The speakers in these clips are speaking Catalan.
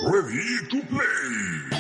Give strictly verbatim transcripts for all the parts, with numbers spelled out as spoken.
Ready to Play!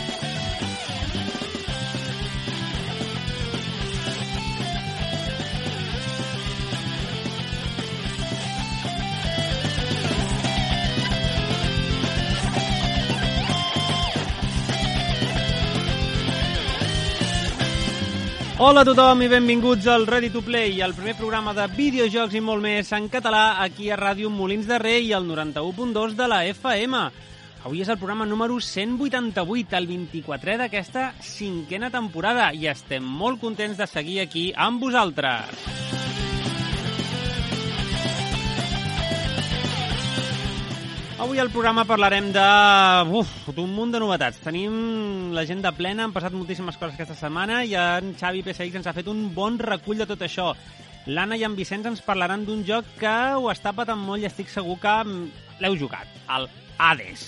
Hola a tothom i benvinguts al Ready to Play, el primer programa de videojocs i molt més en català aquí a Ràdio Molins de Rei, al noranta-u punt dos de la F M. Avui és el programa número cent vuitanta-vuit, el vint-i-quatrè d'aquesta cinquena temporada, i estem molt contents de seguir aquí amb vosaltres. Avui al programa parlarem de uf, d'un munt de novetats. Tenim l'agenda plena, han passat moltíssimes coses aquesta setmana i en Xavi P S X ens ha fet un bon recull de tot això. L'Anna i en Vicenç ens parlaran d'un joc que ho està patant molt i estic segur que l'heu jugat, el Hades.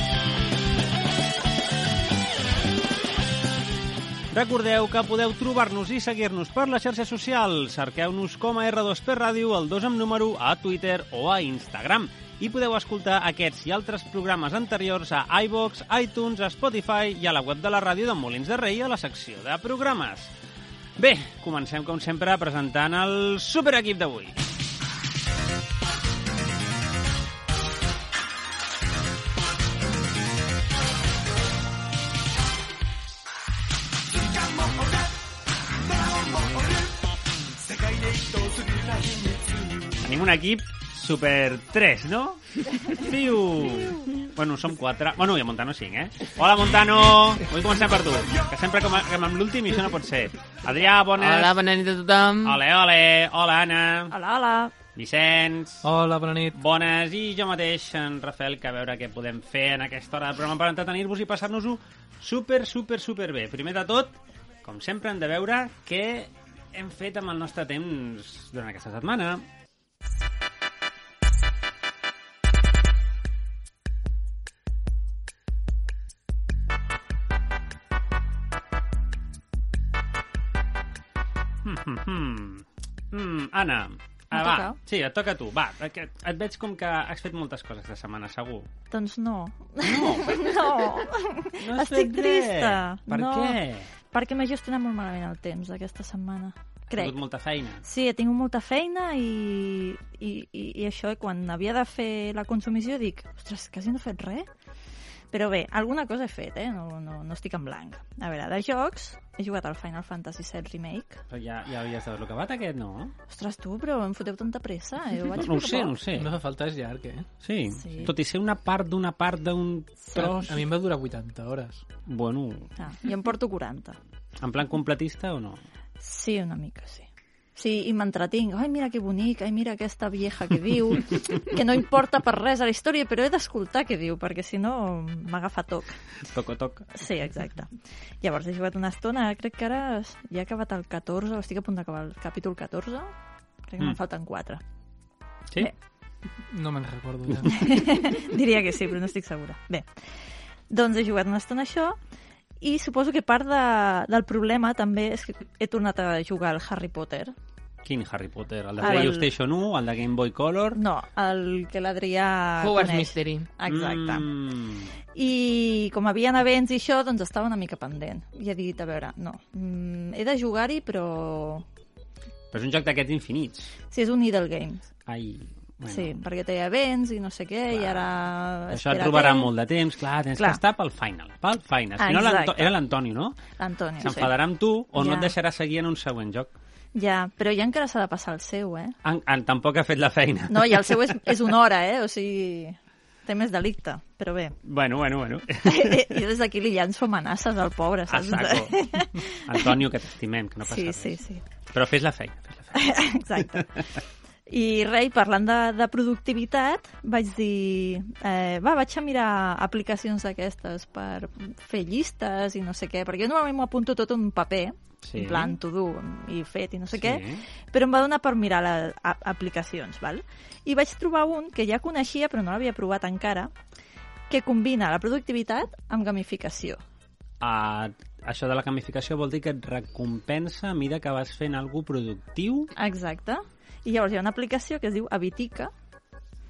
Recordeu que podeu trobar-nos i seguir-nos per les xarxes socials. Cerqueu-nos com a erre dos pe Ràdio, el dos amb número, a Twitter o a Instagram. I podeu escoltar aquests i altres programes anteriors a iVoox, iTunes, a Spotify i a la web de la ràdio de Molins de Rei a la secció de programes. Bé, comencem com sempre presentant el superequip d'avui. Tenim un equip Super tres, ¿no? Fiu! Bueno, som quatre. Bueno, i a Montano cinc, eh? Hola, Montano! Avui comencem per tu, que sempre com, com amb l'últim i això no pot ser. Adrià, bones. Hola, bona nit a tothom. Ole, ole. Hola, Anna. Hola, hola. Vicenç. Hola, bona nit. Bones. I jo mateix, en Rafael, que a veure què podem fer en aquesta hora del programa per entretenir-vos i passar-nos-ho super, super, super bé. Primer de tot, com sempre, hem de veure què hem fet amb el nostre temps durant aquesta setmana. Mm, mm, Anna, ah, va, sí, et toca a tu. Va, et, et veig com que has fet moltes coses de setmana, segur. Doncs no. No? No. No has Estic fet trista. Res. Per no. què? Perquè m'he gestionat molt malament el temps aquesta setmana. Crec. Has tingut molta feina. Sí, he tingut molta feina i, i, i, i això, quan havia de fer la consumició, dic, ostres, quasi no he fet res. Però bé, alguna cosa he fet, eh? No, no, no estic en blanc. A veure, de jocs, he jugat al Final Fantasy set Remake. Però ja, ja havies d'haver-lo acabat, aquest, no? Ostres, tu, però em foteu tanta pressa. Eh? Ho vaig No ho fer sé, poc. no ho sé. No fa falta, és llarg, eh? Sí. Sí. Tot i ser una part d'una part d'un tros... A mi em va durar vuitanta hores. Bueno, Ah, jo em porto quaranta. en plan completista o no? Sí, una mica, sí. Sí, i m'entretinc. Ai, mira que bonic, ai, mira aquesta vieja que diu, que no importa per res a la història, però he d'escoltar què diu, perquè si no m'agafa toc. Toc o toc. Sí, exacte. Llavors he jugat una estona, crec que ara ja he acabat el catorze, o estic a punt d'acabar el capítol catorze, crec que Mm. me'n falten quatre. Sí? Bé. No me'n recordo ja. Diria que sí, però no estic segura. Bé, doncs he jugat una estona això, i suposo que part de, del problema també és que he tornat a jugar al Harry Potter. Quin Harry Potter? El de El- PlayStation u, el de Game Boy Color? No, el que l'Adrià Hogwarts coneix. Mystery. Exacte. Mm. I com havien events i això, doncs estava una mica pendent. I he dit, a veure, no, mm, he de jugar-hi, però... Però és un joc d'aquests infinits. Sí, és un Idle Games. Ai, bueno. Sí, perquè té events i no sé què, i ara... Això et espera trobarà temps. molt de temps, clar, tens Clar. que estar pel final, pel final. Si Ah, no, l'Anto- exacte. era l'Antoni, no? L'Antoni, sí. S'enfadarà amb tu o no Ja. et deixarà seguir en un següent joc. Ja, però ja encara s'ha de passar el seu, eh? En, en, tampoc ha fet la feina. No, i el seu és, és una hora, eh? O sigui, té més delicte, però bé. Bueno, bueno, bueno. I des d'aquí li llanço amenaces al pobre, A saps? saco. Antonio, que t'estimem, que no passa Sí, res. sí, sí. Però fes la feina, fes la feina. Exacte. I rei, parlant de, de productivitat, vaig dir, eh, va, vaig a mirar aplicacions d'aquestes per fer llistes i no sé què, perquè jo normalment m'ho apunto tot en un paper, Sí. en plan to do i fet i no sé Sí. què, però em va donar per mirar les aplicacions, val? I vaig trobar un que ja coneixia però no l'havia provat encara, que combina la productivitat amb gamificació. Uh, això de la gamificació vol dir que et recompensa a mesura que vas fent alguna productiu? Exacte. I llavors hi ha una aplicació que es diu Habitica,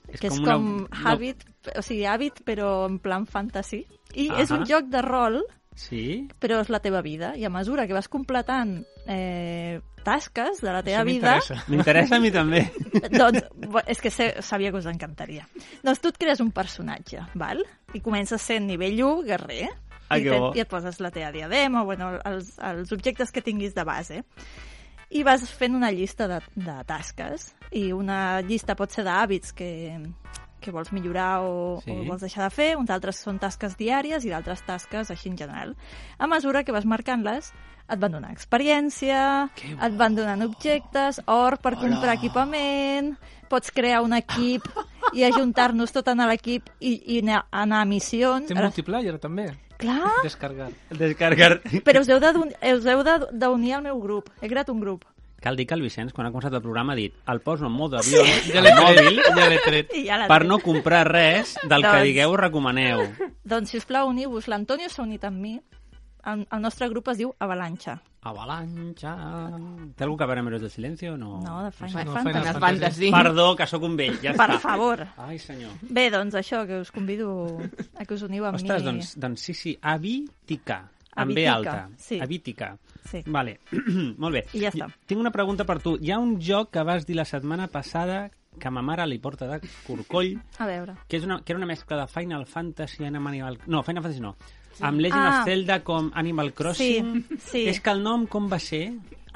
És que és com com una- Habit, o sigui, Habit, però en plan fantasy. I Ahà. és un joc de rol, Sí? però és la teva vida. I a mesura que vas completant eh, tasques de la teva Això vida, m'interessa. M'interessa a mi també. doncs, bo, és que sé, sabia que us encantaria. Doncs tu et crees un personatge, val? I comences sent nivell u, guerrer, Ah, i, que te, bo. i et poses la teva diadema, o bueno, els, els objectes que tinguis de base. I vas fent una llista de, de tasques, i una llista pot ser d'hàbits que, que vols millorar o, Sí. o vols deixar de fer, uns altres són tasques diàries i d'altres tasques així en general. A mesura que vas marcant-les, et van donar experiència, et van donant objectes, or per comprar equipament, pots crear un equip i ajuntar-nos tot en l'equip i, i anar, anar a missions. Té Ara- multiplayer, també. Clar, Descargar. Descargar. però us heu de d'un- us heu de- d'unir al meu grup. He creat un grup. Cal dir que el Vicenç, quan ha començat el programa, ha dit el poso en mode avió, Ja al l'he mòbil, tret, ja l'he tret. I ja la per tinc. no comprar res del que Doncs- digueu recomaneu. Doncs, sisplau, uniu-vos. L'Antonio s'ha unit amb mi. El, el nostre grup es diu Avalancha. Avalancha... Té algú que veure amb Heroes del Silencio? No. No, de Final no, Fantasy. Final Final Fantasy. Perdó, que sóc un vell, ja Per està. favor. Ai, senyor. Bé, doncs això, que us convido a que us uniu amb Ostres, mi. doncs, doncs sí, sí, Avitica. Amb B Avitica, alta. sí. Avitica. Sí. Vale, molt bé. I ja està. Tinc una pregunta per tu. Hi ha un joc que vas dir la setmana passada que a ma mare li porta de corcoll, A veure. que, és una, que era una mescla de Final Fantasy amb Animal... No, Final Fantasy no. Amb Legend Ah. of Zelda com Animal Crossing. Sí, sí. És que el nom com va ser?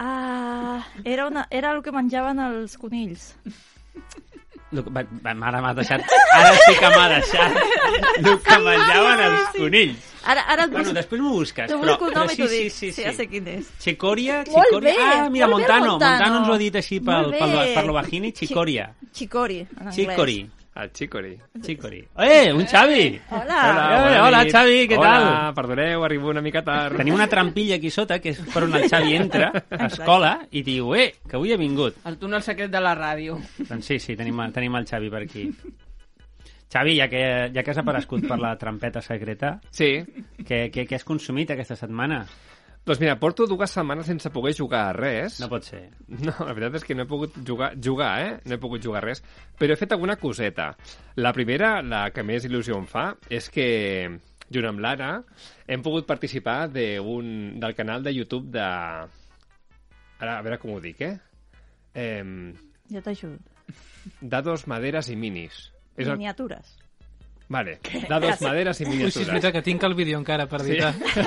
Ah, era, una, era el que menjaven els conills. Lo que- Va, va, ara m'ha deixat... Ara sí que m'ha deixat el que menjaven els conills. Ara, ara et Bueno, busco, després m'ho busques. t'ho Però, busco un però nom i sí, t'ho sí, dic. sí, sí. ja sé quin és. Chicoria, Molt Chicoria... bé, ah, mira, molt bé, Montano. Montano. Montano ens ho ha dit així pel, Molt pel, bé. per l'Ovagini. Chicoria. Chicori, en anglès. Chicory. El Chicory. Chicory. Eh, un Xavi! Hola. Eh, bona hola, nit. Xavi, què hola, tal? perdoneu, arribo una mica tard. Tenim una trampilla aquí sota, que és per on el Xavi entra a escola i diu, eh, que avui he vingut. El túnel secret de la ràdio. Doncs sí, sí, tenim, tenim el Xavi per aquí. Xavi, ja que, ja que has aparegut per la trampeta secreta, Sí. què, què, què has consumit aquesta setmana? Doncs mira, porto dues setmanes sense poder jugar a res. No pot ser. No, la veritat és que no he pogut jugar, jugar, eh? No he pogut jugar res, però he fet alguna coseta. La primera, la que més il·lusió em fa, és que, junt amb l'Anna, hem pogut participar de un, del canal de YouTube de... Ara, a veure com ho dic, eh? eh Jo t'ajudo. Dados, maderes i minis. És el... Miniatures. Vale, dados, maderes i Ui, sí, és miniatures. veritat que tinc el vídeo encara per editar.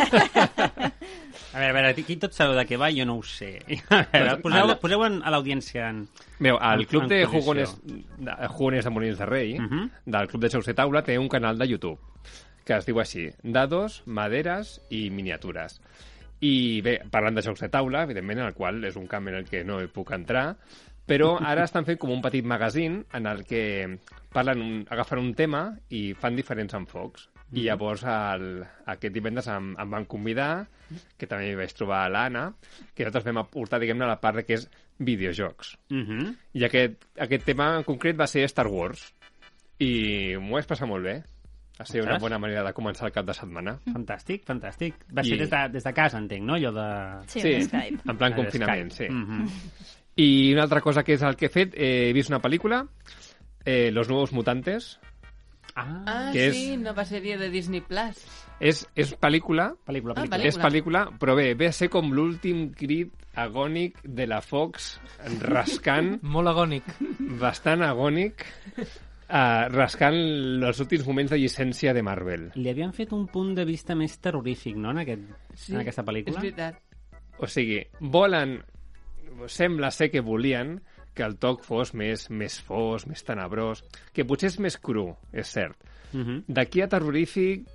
A veure, a veure, aquí tots sabeu de què va, jo no ho sé. A veure, poseu, poseu en, a l'audiència en... Veu, el En- club en de posició. jugones de, jugones de Molins de Rei, Mhm. del club de Jocs de Taula, té un canal de YouTube que es diu així, Dados, Maderes i Miniatures. I bé, parlant de jocs de taula, evidentment, en el qual és un camp en el que no hi puc entrar, però ara estan fent com un petit magazín en el que parlen un, agafen un tema i fan diferents enfocs. I llavors el, aquest divendres em, em van convidar, que també hi vaig trobar l'Anna, que nosaltres vam aportar, diguem-ne, la part de que és videojocs. Uh -huh. I aquest, aquest tema en concret va ser Star Wars. I m'ho vaig passar molt bé. Va ser una Ostres. bona manera de començar el cap de setmana. Fantàstic, fantàstic. Va I- ser des de, des de casa, entenc, no? Allò de... Sí, Sí, en Skype. en plan de confinament, Skype. sí. Mhm. I una altra cosa que és el que he fet, eh, he vist una pel·lícula, eh, Los Nuevos Mutantes. Ah, Ah, Que és- sí, nova sèrie de Disney Plus. És, és pel·lícula, pel·lícula, Ah, pel·lícula. pel·lícula. és pel·lícula, però bé, ve a ser com l'últim crit agònic de la Fox, rascant, Molt agònic. bastant agònic, uh, rascant els últims moments de llicència de Marvel. Li havien fet un punt de vista més terrorífic, no?, en, aquest, Sí, en aquesta és pel·lícula. veritat. O sigui, volen... Sembla ser que volien que el toc fos més, més fos, més tenebrós, que potser és més cru, és cert. Uh -huh. D'aquí a terrorífic...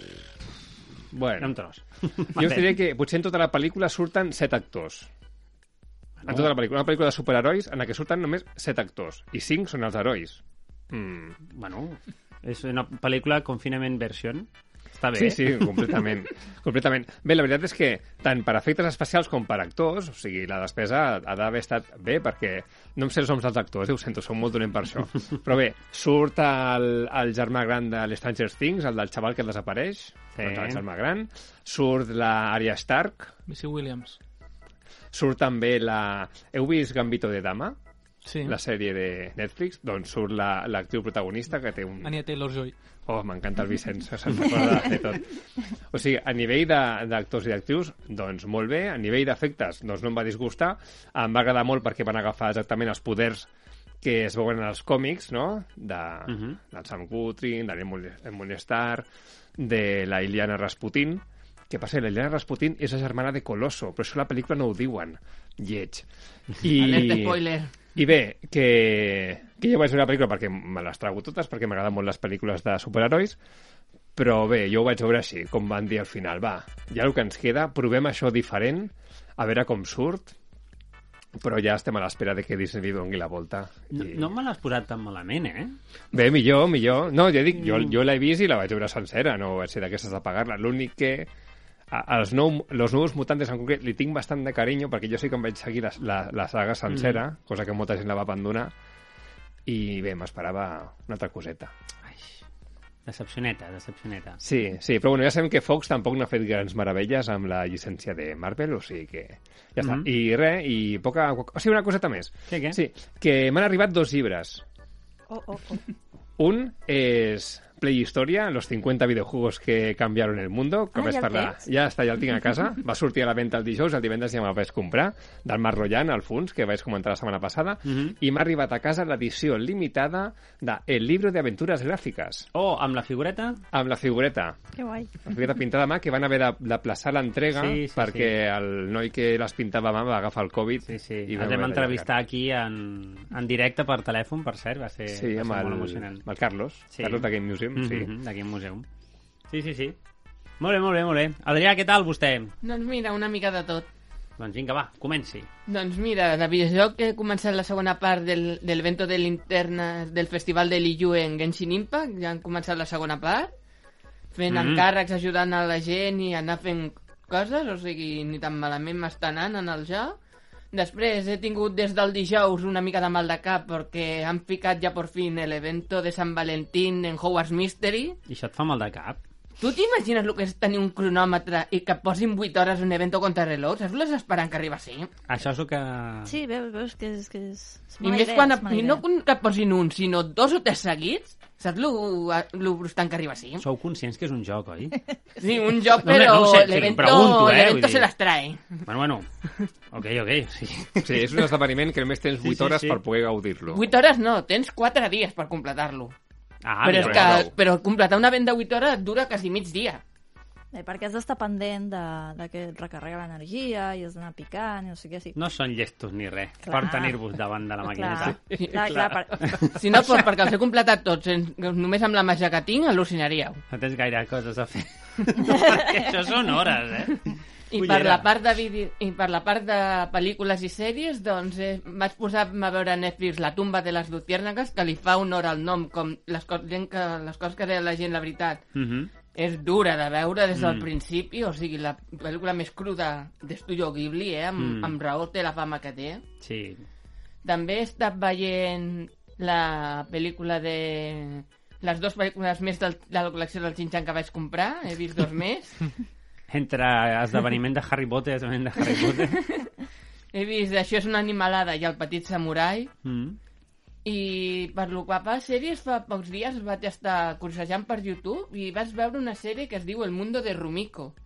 Era Bueno, un tros. jo us diré que potser en tota la pel·lícula surten set actors. En tota la pel·lícula. Una pel·lícula de superherois en la que surten només set actors. I cinc són els herois. Mm. Bueno, és una pel·lícula confinament version. Està bé. Sí, sí, completament. completament. Bé, la veritat és que tant per efectes especials com per actors, o sigui, la despesa ha d'haver estat bé, perquè no em sé els noms dels actors, eh, ho sento, som molt dolent per això. Però bé, surt el, el germà gran de l'Stranger Things, el del xaval que desapareix, Sí. doncs el germà gran. Surt la Arya Stark, Missy Williams. surt també la... Heu vist Gambito de Dama? Sí. la sèrie de Netflix, doncs surt la- l'actriu protagonista que té un... Anya Taylor-Joy. Oh, m'encanta el Vicenç, se'n recorda de fer tot. O sigui, a nivell de- d'actors i d'actrius, doncs molt bé. A nivell d'efectes, doncs no em va disgustar. Em va agradar molt perquè van agafar exactament els poders que es veuen en els còmics, no? De, uh Mhm. -huh. del Sam Guthrie, de Molestar, de la Iliana Rasputin. Què passa? La Iliana Rasputin és la germana de Colosso, però això a la pel·lícula no ho diuen. Lleig. Alerta spoiler. I bé, que, que jo vaig veure la pel·lícula perquè me les trago totes, perquè m'agraden molt les pel·lícules de superherois, però bé, jo ho vaig veure així, com van dir al final. Va, ja el que ens queda, provem això diferent, a veure com surt, però ja estem a l'espera de que Disney li doni la volta. No, I... no me l'has posat tan malament, eh? Bé, millor, millor. No, ja dic, jo, jo l'he vist i la vaig veure sencera, no vaig ser d'aquestes de pagar-la. L'únic que... A, als nou, los Nuevos Mutantes en concret li tinc bastant de carinyo perquè jo sí que em vaig seguir la, la, la saga sencera, mm. cosa que molta gent la va abandonar, i bé, m'esperava una altra coseta. Ai, decepcioneta, decepcioneta. Sí, sí, però bueno, ja sabem que Fox tampoc no ha fet grans meravelles amb la llicència de Marvel, o sigui que ja està. Mhm. I res, i poca... O sigui, una coseta més. Què, què? Sí, que m'han arribat dos llibres. Oh, oh, oh. Un és Play Historia, los cincuenta videojuegos que cambiaron el mundo, que Ah, vaig ja el parlar. tens? Ja està, ja el tinc a casa. Va sortir a la venda el dijous, el divendres ja me'l vaig comprar, del Marc Rollan, al fons, que vaig comentar la setmana passada, Mhm. i m'ha arribat a casa l'edició limitada de El libro de aventuras gráficas, Oh, amb la figureta? amb la figureta. Que guai. La figureta pintada a mà, que van haver de- d'aplaçar l'entrega Sí, sí, perquè el noi que les pintava a mà va agafar el Covid. Sí, sí. i Els vam vam haver entrevistar aquí en, en directe per telèfon, per cert. Va ser, Sí, va amb ser el, molt emocionant. amb el Carlos, Sí. Carlos de Game Museum, sí. Mhm, d'aquí al museu. Sí, sí, sí. Molt bé, molt bé, molt bé. Adrià, què tal vostè? Doncs mira, una mica de tot. Doncs vinga, va, comenci. Doncs mira, de videojoc he començat la segona part del, del evento de linterna del festival de l'I U en Genshin Impact, ja han començat la segona part, fent Mm. encàrrecs, ajudant a la gent i anar fent coses, o sigui, ni tan malament m'està anant en el joc. Després he tingut des del dijous una mica de mal de cap perquè han ficat ja por fin el evento de San Valentín en Hogwarts Mystery. I això et fa mal de cap? Tu t'imagines el que és tenir un cronòmetre i que et posin vuit hores un evento contra reloj? Saps les esperant que arriba així? Això és el que... Sí, veus, veus que és, que és, és I mala més idea, quan és mala i no idea. que et posin un, sinó dos o tres seguits. Saps lo, lo brustant que arriba així? Sou conscients que és un joc, oi? Sí, un joc, No, però no ho sé, sí, l'evento pregunto, eh, l'evento vull dir. se les trae. Bueno, bueno. Ok, ok, sí. Sí, és un esdeveniment que només tens Sí, vuit sí, hores sí. per poder gaudir-lo. Vuit hores no, tens quatre dies per completar-lo. Ah, però, és mira, que, prou. però completar un event de vuit hores dura quasi mig dia. Eh, perquè has d'estar pendent de, de que et recarrega l'energia i has d'anar picant i no sé què. Sí. no són llestos ni res Clar. per tenir-vos davant de la maquineta. Clar, clar, clar, per... Si no fos perquè els he completat tots en, només amb la màgia que tinc, al·lucinaríeu. No tens gaire coses a fer. Perquè això són hores, eh? I Cullera. per, la part de vídeo, I per la part de pel·lícules i sèries, doncs eh, vaig posar-me a veure a Netflix La tumba de les luciérnagas, que li fa honor al nom, com les, co gent que, les coses que deia la gent, la veritat. Mhm. És dura de veure des del Mm. principi, o sigui, la pel·lícula més cruda d'Estudio Ghibli, eh? Amb, Mm. amb raó té la fama que té. Sí. També he estat veient la pel·lícula de... Les dues pel·lícules més del, de la col·lecció del Xinxan que vaig comprar, he vist dos més. Entre esdeveniment de Harry Potter i esdeveniment de Harry Potter. He vist Això és una animalada i El petit samurai. Mm. I per lo que fa a sèries, fa pocs dies vaig estar cursejant per YouTube i vaig veure una sèrie que es diu El mundo de Rumiko.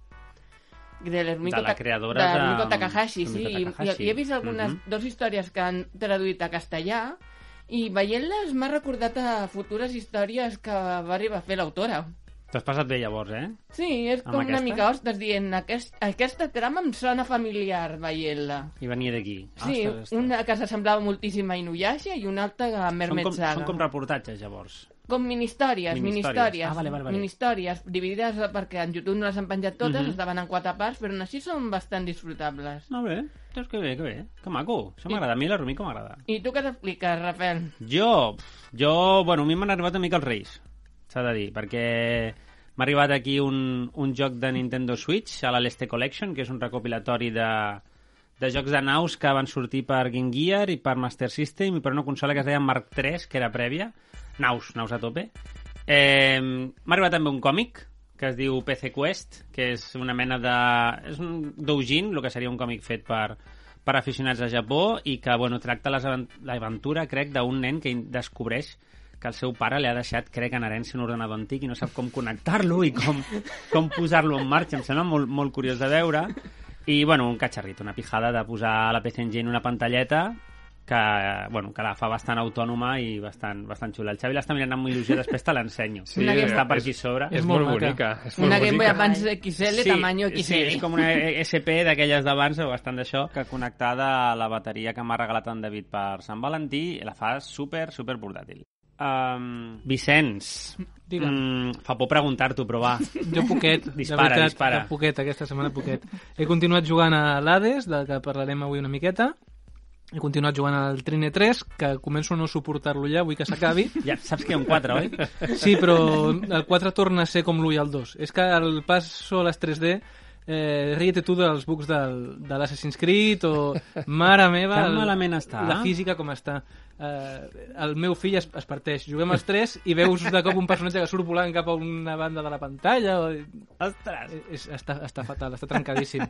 De, Rumiko De la Ta- creadora de de- Rumiko Takahashi, sí. Rumiko I, Takahashi. i, i he vist algunes Mhm. dues històries que han traduït a castellà i veient-les m'ha recordat a futures històries que va arribar a fer l'autora. T'has passat bé llavors, eh? Sí, és Amb com una aquesta? mica ostres dient aquest, aquesta trama em sona familiar veient-la. I venia d'aquí. Sí, Ostres, ostres. una que s'assemblava moltíssim a Inuyasha i una altra a Són Mermaid com, Saga. són com reportatges, llavors. Com mini-històries, Mini-històries. mini-històries. Ah, vale, vale, vale. Mini-històries, dividides perquè en YouTube no les han penjat totes, Mhm. estaven en quatre parts, però així són bastant disfrutables. Molt bé. Doncs que bé, que bé. Que maco. Això m'agrada. A mi la Rumiko m'agrada. I tu què t'expliques, Rafael? Jo, pf, jo, bueno, a mi m'han arribat una mica els Reis, s'ha de dir, perquè m'ha arribat aquí un, un joc de Nintendo Switch, a la Leste Collection, que és un recopilatori de, de jocs de naus que van sortir per Game Gear i per Master System i per una consola que es deia Mark tres, que era prèvia. Naus, naus a tope. Eh, m'ha arribat també un còmic que es diu P C Quest, que és una mena de... és un doujin, el que seria un còmic fet per, per aficionats a Japó i que, bueno, tracta les avent- l'aventura, crec, d'un nen que descobreix que el seu pare li ha deixat, crec, en herència un ordenador antic i no sap com connectar-lo i com, com posar-lo en marxa. Em sembla molt, molt curiós de veure. I, bueno, un catxarrit, una pijada de posar la P C Engine una pantalleta que, bueno, que la fa bastant autònoma i bastant, bastant xula. El Xavi l'està mirant amb illusió, després te l'ensenyo. Sí, Una que està per és- aquí sobre. És, És molt molt maca. bonica. És molt Una Game Boy bonica. Advance X L, tamaño X L. Sí, és com una S P d'aquelles d'abans o bastant d'això, que connectada a la bateria que m'ha regalat en David per Sant Valentí la fa super, super portàtil. Um, Vicenç, Digue'm. mm, fa por preguntar-t'ho, però va. Jo poquet, Dispara, de veritat, dispara. poquet, aquesta setmana poquet. He continuat jugant a l'Hades, del que parlarem avui una miqueta. He continuat jugant al Trine tres, que començo a no suportar-lo ja, vull que s'acabi. Ja saps que hi ha un quatre, oi? Sí, però el quatre torna a ser com l'u i el dos. És que el passo a les tres D, eh, ríete tu dels bugs del, de l'Assassin's Creed o... Mare meva... Tan el- malament està? La física com està. Eh, el meu fill es, es parteix. Juguem els tres i veus de cop un personatge que surt volant cap a una banda de la pantalla. O... Ostres! És, està, està fatal, està trencadíssim.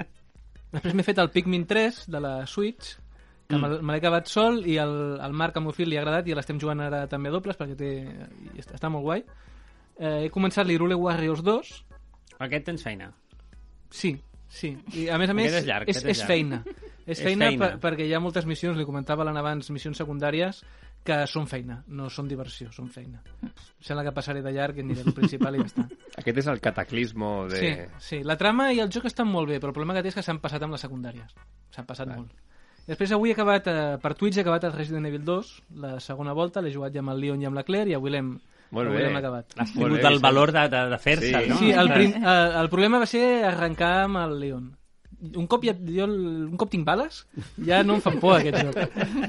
Després m'he fet el Pikmin tres de la Switch, que mm. me, me l'he acabat sol i el, el Marc, el meu fill, li ha agradat i l'estem jugant ara també a dobles perquè té, i està, està molt guai. Eh, he començat l'Hyrule Warriors dos. Aquest tens feina. Sí, sí. I a més a més, Aquest és llarg, és, aquest és és llarg. feina. És És feina, feina. Per, perquè hi ha moltes missions, li comentava l'Anna abans, missions secundàries, que són feina, no són diversió, són feina. Sembla que passaré de llarg i aniré al principal i ja està. Aquest és el cataclismo de... Sí, sí, la trama i el joc estan molt bé, però el problema que té és que s'han passat amb les secundàries. S'han passat Clar. molt. Després avui he acabat, eh, per Twitch he acabat el Resident Evil dos, la segona volta, l'he jugat ja amb el Leon i amb la Claire i avui l'hem Molt avui bé. l'hem acabat. Has Molt tingut bé, el sí. valor de, de, de fer-se, Sí. no? Sí, el, Ostres. prim, el, el problema va ser arrencar amb el Leon. Un cop, ja, jo, un cop tinc bales, ja no em fan por aquest joc.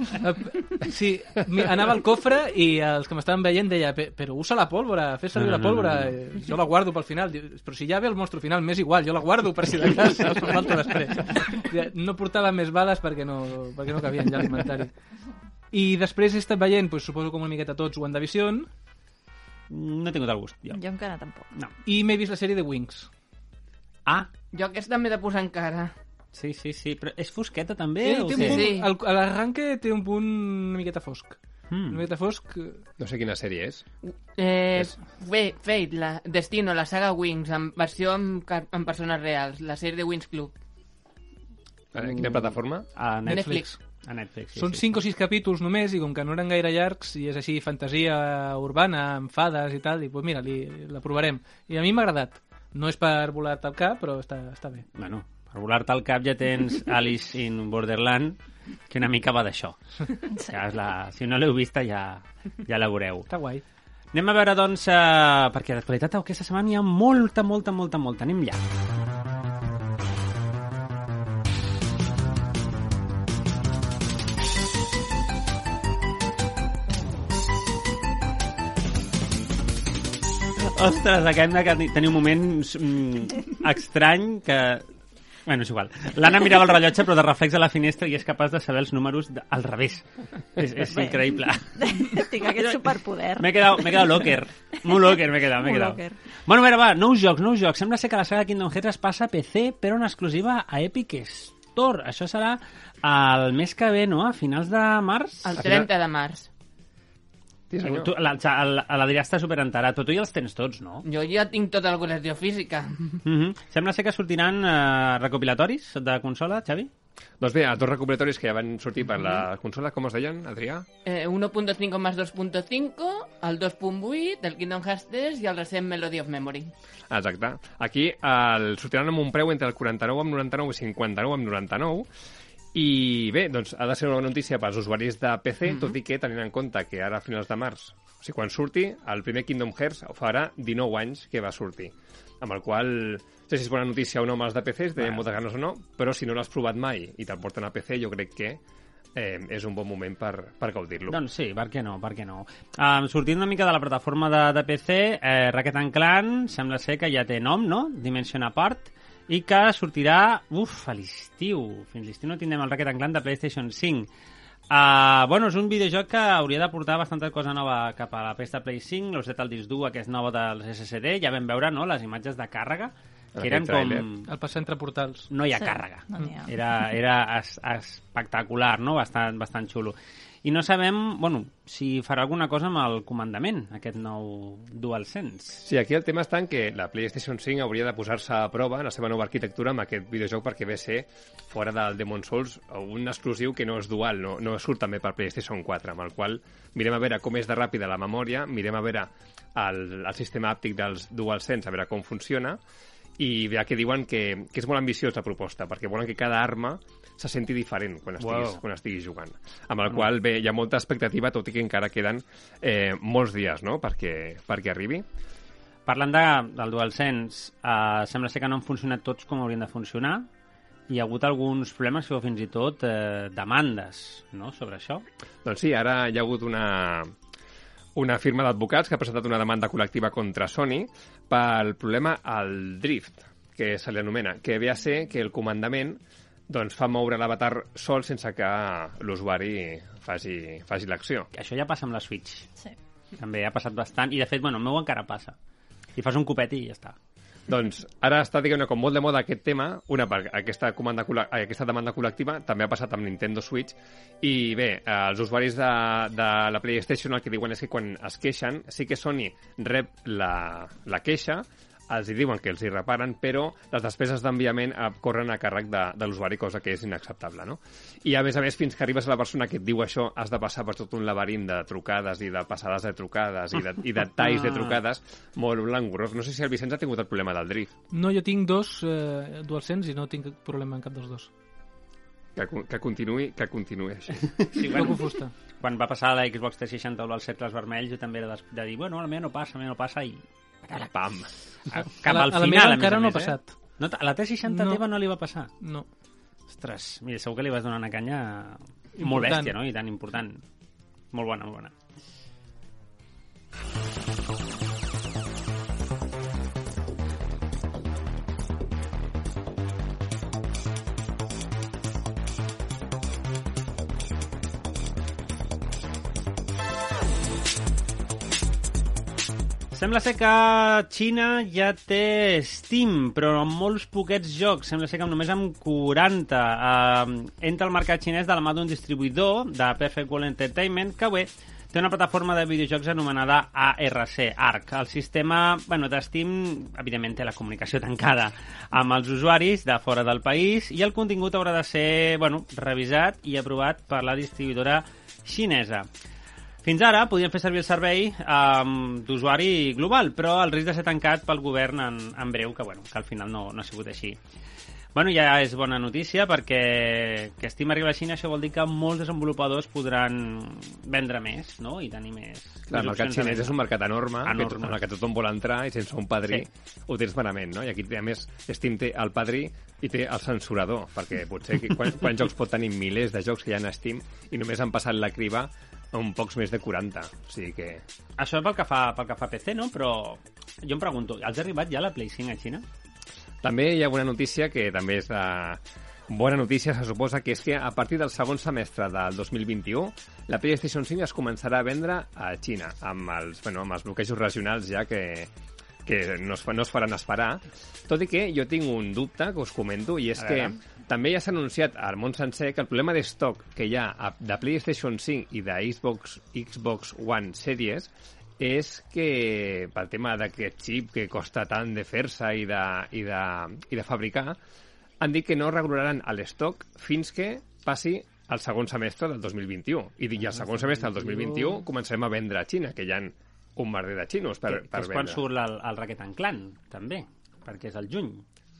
Eh, Sí, mi- anava al cofre i els que m'estaven veient deia "Pe- però usa la pólvora, fes servir No, la no, no, pólvora, no, no. eh, jo la guardo pel final". Diu, però si ja ve el monstre final, m'és igual, jo la guardo per si de cas, em falta després. Ja, no portava més bales perquè no, perquè no cabien ja a l'inventari. I després he estat veient, pues, suposo com una miqueta tots, WandaVision, No he tingut el gust, jo. Jo encara tampoc. No. i m'he vist la sèrie de Wings. Ah, Jo aquesta m'he de posar encara. sí, sí, sí. Però és fosqueta, també? Eh, o té un què? punt, Sí. el- a l'arranque té un punt una miqueta fosc. Una Mm. miqueta fosc. No sé quina sèrie és. Eh, És- Fate, Fate, la, Destino, la saga Wings, en versió amb, car- amb persones reals, la sèrie de Wings Club. A quina plataforma? A Netflix. Netflix. A Netflix, sí, Són sí, cinc o sis capítols només, i com que no eren gaire llargs, i és així fantasia urbana, amb fades i tal, i pues mira, li, la provarem. I a mi m'ha agradat. No és per volar-te al cap, però està, està bé. Bueno, per volar-te al cap ja tens Alice in Borderland, que una mica va d'això. Ja és la... Si no l'heu vista ja, ja la veureu. Està guai. Anem a veure, doncs, eh, perquè d'actualitat aquesta setmana hi ha molta, molta, molta, molta. Anem ja. Ostres, acabem de tenir un moment mm, estrany que... Bueno, és igual. L'Anna mirava el rellotge, però de reflex a la finestra i és capaç de saber els números de, al revés. És, és Bé. increïble. Tinc aquest superpoder. M'he quedat, m'he quedat locker. Molt locker m'he quedat, m'he Molt quedat. locker. Bueno, a veure, va, nous jocs, nous jocs. Sembla ser que la saga Kingdom Hearts es passa a P C, però en exclusiva a Epic Store. Això serà el mes que ve, no? A finals de març? El trenta de març. Sí, senyor. Tu, la, la, l'Adrià està superenterat, però tu ja els tens tots, no? Jo ja tinc tota la col·lecció física. Mm -hmm. Sembla ser que sortiran eh, recopilatoris de consola, Xavi? Doncs bé, els dos recopilatoris que ja van sortir per la consola, com es deien, Adrià? Eh, uno punto cinco más dos punto cinco, el dos punto vuit, el Kingdom Hearts tres i el recent Melody of Memory. Exacte. Aquí el sortiran amb un preu entre el quaranta-nou amb noranta-nou i cinquanta-nou amb noranta-nou. I bé, doncs ha de ser una bona notícia pels usuaris de P C, mm-hmm. tot i que tenint en compte que ara a finals de març, o sigui, quan surti, el primer Kingdom Hearts farà dinou anys que va sortir. Amb el qual, no sé si és bona notícia o no amb els de P C, si tenen moltes ganes o no, però si no l'has provat mai i te'l porten a P C, jo crec que eh, és un bon moment per, per gaudir-lo. Doncs sí, per què no, per què no. Um, sortint una mica de la plataforma de, de P C, eh, Ratchet and Clank sembla ser que ja té nom, no? Dimension Apart, i que sortirà, uf, a l'estiu. Fins l'estiu no tindrem el Ratchet and Clank de PlayStation cinc. Uh, bueno, és un videojoc que hauria de portar bastanta cosa nova cap a la P S Play cinc, l'Us Z el disc dur, aquest nou dels S S D, ja vam veure, no?, les imatges de càrrega, que eren com... El passar entre portals. No hi ha Sí, càrrega. no n'hi ha. Era, era es, espectacular, no? Bastant, bastant xulo. I no sabem, bueno, si farà alguna cosa amb el comandament, aquest nou DualSense. Sí, aquí el tema està en que la PlayStation cinc hauria de posar-se a prova en la seva nova arquitectura amb aquest videojoc perquè ve a ser, fora del Demon's Souls, un exclusiu que no és dual, no, no surt també per PlayStation quatre, amb el qual mirem a veure com és de ràpida la memòria, mirem a veure el, el sistema òptic dels DualSense, a veure com funciona, i ja que diuen que, que és molt ambiciós la proposta, perquè volen que cada arma se senti diferent quan estiguis, Wow. quan estiguis jugant. Amb el qual, bé, hi ha molta expectativa, tot i que encara queden eh, molts dies, no?, perquè, perquè arribi. Parlant de, del DualSense, eh, sembla ser que no han funcionat tots com haurien de funcionar. Hi ha hagut alguns problemes o fins i tot eh, demandes, no?, sobre això. Doncs sí, ara hi ha hagut una, una firma d'advocats que ha presentat una demanda col·lectiva contra Sony pel problema al drift, que se li anomena, que ve a ser que el comandament doncs, fa moure l'avatar sol sense que l'usuari faci, faci l'acció. Això ja passa amb la Switch. Sí. També ha passat bastant, i de fet, bueno, el meu encara passa. I fas un copet i ja està. Doncs ara està, diguem-ne, com molt de moda aquest tema, una part, aquesta, comanda, aquesta demanda col·lectiva també ha passat amb Nintendo Switch, i bé, els usuaris de, de la PlayStation el que diuen és que quan es queixen, sí que Sony rep la, la queixa, els hi diuen que els hi reparen, però les despeses d'enviament corren a càrrec de, de l'usuari, cosa que és inacceptable, no? I, a més a més, fins que arribes a la persona que et diu això, has de passar per tot un laberint de trucades i de passades de trucades i de, i de talls de trucades molt langurós. No sé si el Vicenç ha tingut el problema del drift. No, jo tinc dos eh, DualSense i no tinc problema en cap dels dos. Que, que, continuï, que continuï així. Sí, No bueno, confusta. quan va passar la Xbox tres seixanta o els cercles vermells, jo també era de, de dir, bueno, a la meva no passa, a la meva no passa, i... Pam! Cap A la- al a la final, meva a més encara a no més, ha passat. Eh? No, a la tres seixanta No. teva no li va passar? No. Ostres, mira, segur que li vas donar una canya Important. molt bèstia, no? I tan important. Molt bona, molt bona. Sembla ser que Xina ja té Steam, però amb molts poquets jocs. Sembla ser que només amb quaranta. Uh, entra al mercat xinès de la mà d'un distribuïdor de Perfect World Entertainment que, bé, té una plataforma de videojocs anomenada A R C, Arc. El sistema, bueno, de Steam, evidentment, té la comunicació tancada amb els usuaris de fora del país i el contingut haurà de ser, bueno, revisat i aprovat per la distribuïdora xinesa. Fins ara podien fer servir el servei um, d'usuari global, però el risc de ser tancat pel govern en, en breu, que, bueno, que al final no, no ha sigut així. Bueno, ja és bona notícia perquè que Steam arriba a la Xina, això vol dir que molts desenvolupadors podran vendre més, no?, i tenir més... Clar, el més mercat opcions de xinès venda. és un mercat enorme, Enorme. Que, en el que tothom vol entrar i sense un padrí Sí. ho tens malament, no? I aquí, a més, Steam té el padrí i té el censurador, perquè potser que, quan, quants jocs pot tenir milers de jocs que hi ha a Steam i només han passat la criba un pocs més de quaranta, o sigui que... Això pel que fa, pel que fa a P C, no? Però jo em pregunto, els ha arribat ja la Play cinc a Xina? També hi ha una notícia que també és de bona notícia, se suposa, que és que a partir del segon semestre del dos mil vint-i-u la PlayStation cinc es començarà a vendre a Xina, amb els, bueno, amb els bloquejos regionals ja que, que no, es, no es faran esperar, tot i que jo tinc un dubte que us comento, i és A que veure. també ja s'ha anunciat al món sencer que el problema d'estoc que hi ha de PlayStation cinc i de Xbox, Xbox One Series és que pel tema d'aquest xip que costa tant de fer-se i, de, i, de, i de fabricar, han dit que no regularan l'estoc fins que passi el segon semestre del dos mil vint-i-u. I, i el segon semestre del dos mil vint-i-u començarem a vendre a Xina, que hi ha un merder de xinos per, que, que per és quan vendre. surt el, el Ratchet and Clank, també, perquè és el juny.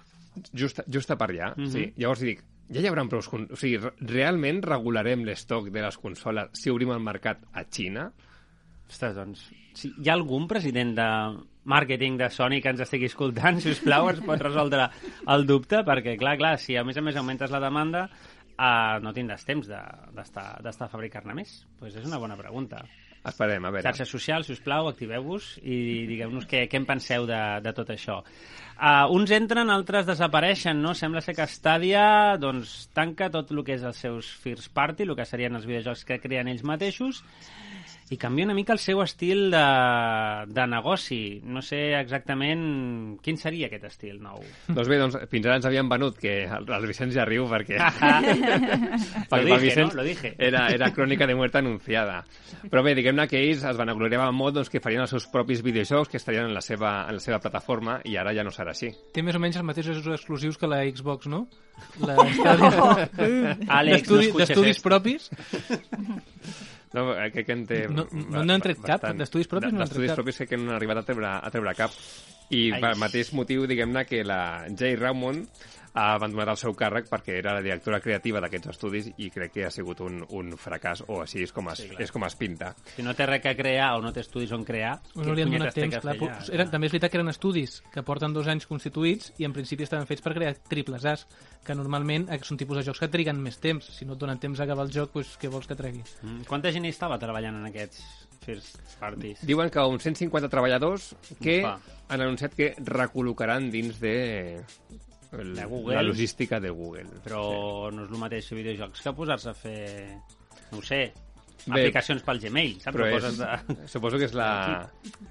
Just, just a per allà, Mhm. sí. Llavors dic, ja hi haurà prou... O sigui, re- realment regularem l'estoc de les consoles si obrim el mercat a Xina? Ostres, doncs, si hi ha algun president de màrqueting de Sony que ens estigui escoltant, si us plau, ens pot resoldre el dubte, perquè, clar, clar, si a més a més augmentes la demanda, eh, no tindràs temps d'estar de, d'estar fabricant-ne més. Pues és una bona pregunta. Esperem, a veure. Xarxes socials, si us plau, activeu-vos i digueu-nos què, què en penseu de, de tot això. Uh, uns entren, altres desapareixen, no? Sembla ser que Stadia doncs, tanca tot el que és els seus first party, el que serien els videojocs que creen ells mateixos, i canvia una mica el seu estil de, de negoci. No sé exactament quin seria aquest estil nou. Doncs bé, doncs, fins ara ens havien venut, que el, el Vicenç ja riu perquè... Lo dije, Vicenç no? Lo dije. Era, era crònica de muerte anunciada. Però bé, diguem-ne que ells es vanagloriaven molt doncs, que farien els seus propis videojocs que estarien en la seva, en la seva plataforma i ara ja no serà així. Té més o menys els mateixos exclusius que la Xbox, no? La història Àlex, no escuches d'estudis esto. propis. No, crec que en té... No- no n'han tret cap, bastant. d'estudis propis no n'han tret D'estudis cap. propis crec que no han arribat a treure, a treure cap. I Ai. per mateix motiu, diguem-ne, que la Jay Raymond ha abandonat el seu càrrec perquè era la directora creativa d'aquests estudis i crec que ha sigut un, un fracàs, o així és com es, Sí, clar. és com es pinta. Si no té res a crear o no té estudis on crear, No què li han punyetes donat té temps, que clar. fer ja? Eren, també és veritat que eren estudis que porten dos anys constituïts i en principi estaven fets per crear triples As, que normalment són tipus de jocs que triguen més temps. Si no et donen temps a acabar el joc, doncs què vols que tregui? Mm, Quanta gent hi estava treballant en aquests first parties? Diuen que uns cent cinquanta treballadors que Ufa. han anunciat que recol·locaran dins de... El, De Google. la logística de Google. Però no és el mateix fer videojocs que posar-se a fer, no ho sé, Bé, aplicacions pel Gmail, saps? Però O és, coses de... suposo que és la...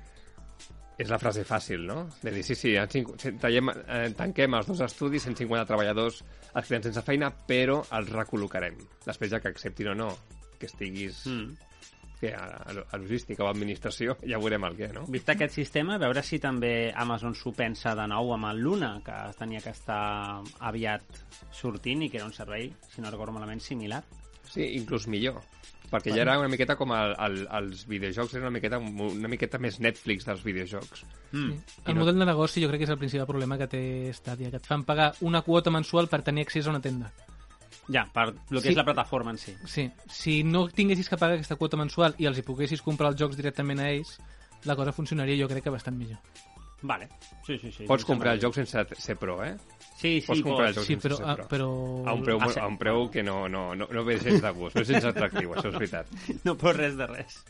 És la frase fàcil, no? De dir, sí, sí, en cinc, tallem, eh, tanquem els dos estudis, cent cinquanta treballadors es queden sense feina, però els recol·locarem. Després, ja que acceptin o no que estiguis Mm. que a, a logística o a administració, ja veurem el què, no? Vist aquest sistema, a veure si també Amazon s'ho pensa de nou amb el Luna, que tenia que estar aviat sortint i que era un servei, si no recordo malament, similar. Sí, inclús millor. Perquè ja era una miqueta com el, el, els videojocs, era una miqueta, una miqueta més Netflix dels videojocs. Mm. El no- model de negoci jo crec que és el principal problema que té Stadia, que et fan pagar una quota mensual per tenir accés a una tenda. Ja, per el que Sí. és la plataforma en si. Sí, si no tinguessis que pagar aquesta quota mensual i els hi poguessis comprar els jocs directament a ells, la cosa funcionaria jo crec que bastant millor. Vale, sí, sí, sí. Pots em comprar sembla el joc sense ser pro, eh? bé. Sí, sí, Pots comprar el pots. joc Sí, sense però, ser ah, pro. però... A un preu, Ah, molt- sí. a un preu que no, no, no, no ve gens de gust, no és gens atractiu, això és veritat. No pots res de res.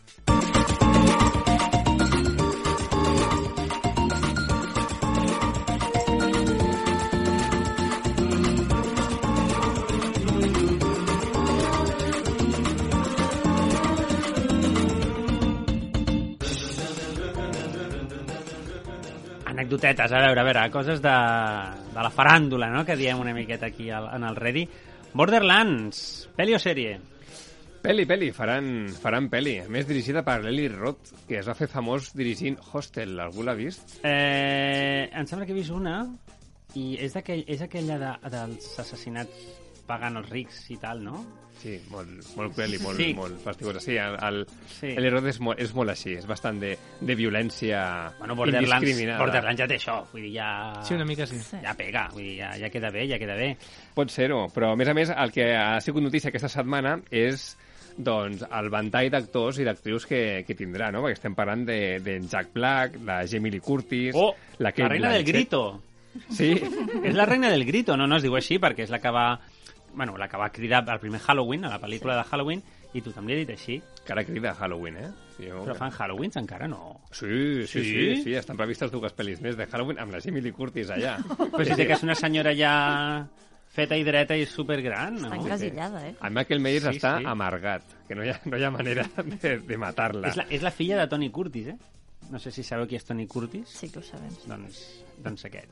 Anecdotetes, a veure, a veure, coses de, de la faràndula, no?, que diem una miqueta aquí al, en el Ready. Borderlands, pel·li o sèrie? Peli, peli, faran, faran peli. A més, dirigida per Eli Roth, que es va fer famós dirigint Hostel. Algú l'ha vist? Eh, em sembla que he vist una i és, aquell, és aquella de, dels assassinats pagant els rics i tal, no? Sí, molt, molt cruel i molt, Sí. molt fastigosa. Sí, el, el, Sí. Eli Roth és molt, és molt així, és bastant de, de violència Bueno, Borderlands, indiscriminada. Borderlands ja té això, vull dir, ja... Sí, una mica sí. Ja pega, vull dir, ja, ja queda bé, ja queda bé. Pot ser-ho, però a més a més el que ha sigut notícia aquesta setmana és doncs, el ventall d'actors i d'actrius que, que tindrà, no? Perquè estem parlant de, de Jack Black, la Jamie Lee Curtis... Oh, la, la Kate reina del Blanchett. grito. Sí, És la reina del grito, no, no es diu així perquè és la que va... Bueno, la que va cridar al primer Halloween, a la pel·lícula de Halloween, i tothom li ha dit així. que ara crida Halloween, eh? Jo... Però fan Halloweens encara no. Sí, sí, sí, Sí? sí, sí, estan previstes dues pel·lis més de Halloween amb la Jamie Lee Curtis allà. Però si té que és una senyora ja feta i dreta i supergran, Està no? encasillada, eh? En Michael Myers Sí, està sí. amargat, que no hi ha, no hi ha manera de, de matar-la. És la, és la filla de Tony Curtis, eh? No sé si sabeu qui és Tony Curtis. Sí que ho sabem. Sí. Doncs, doncs aquest.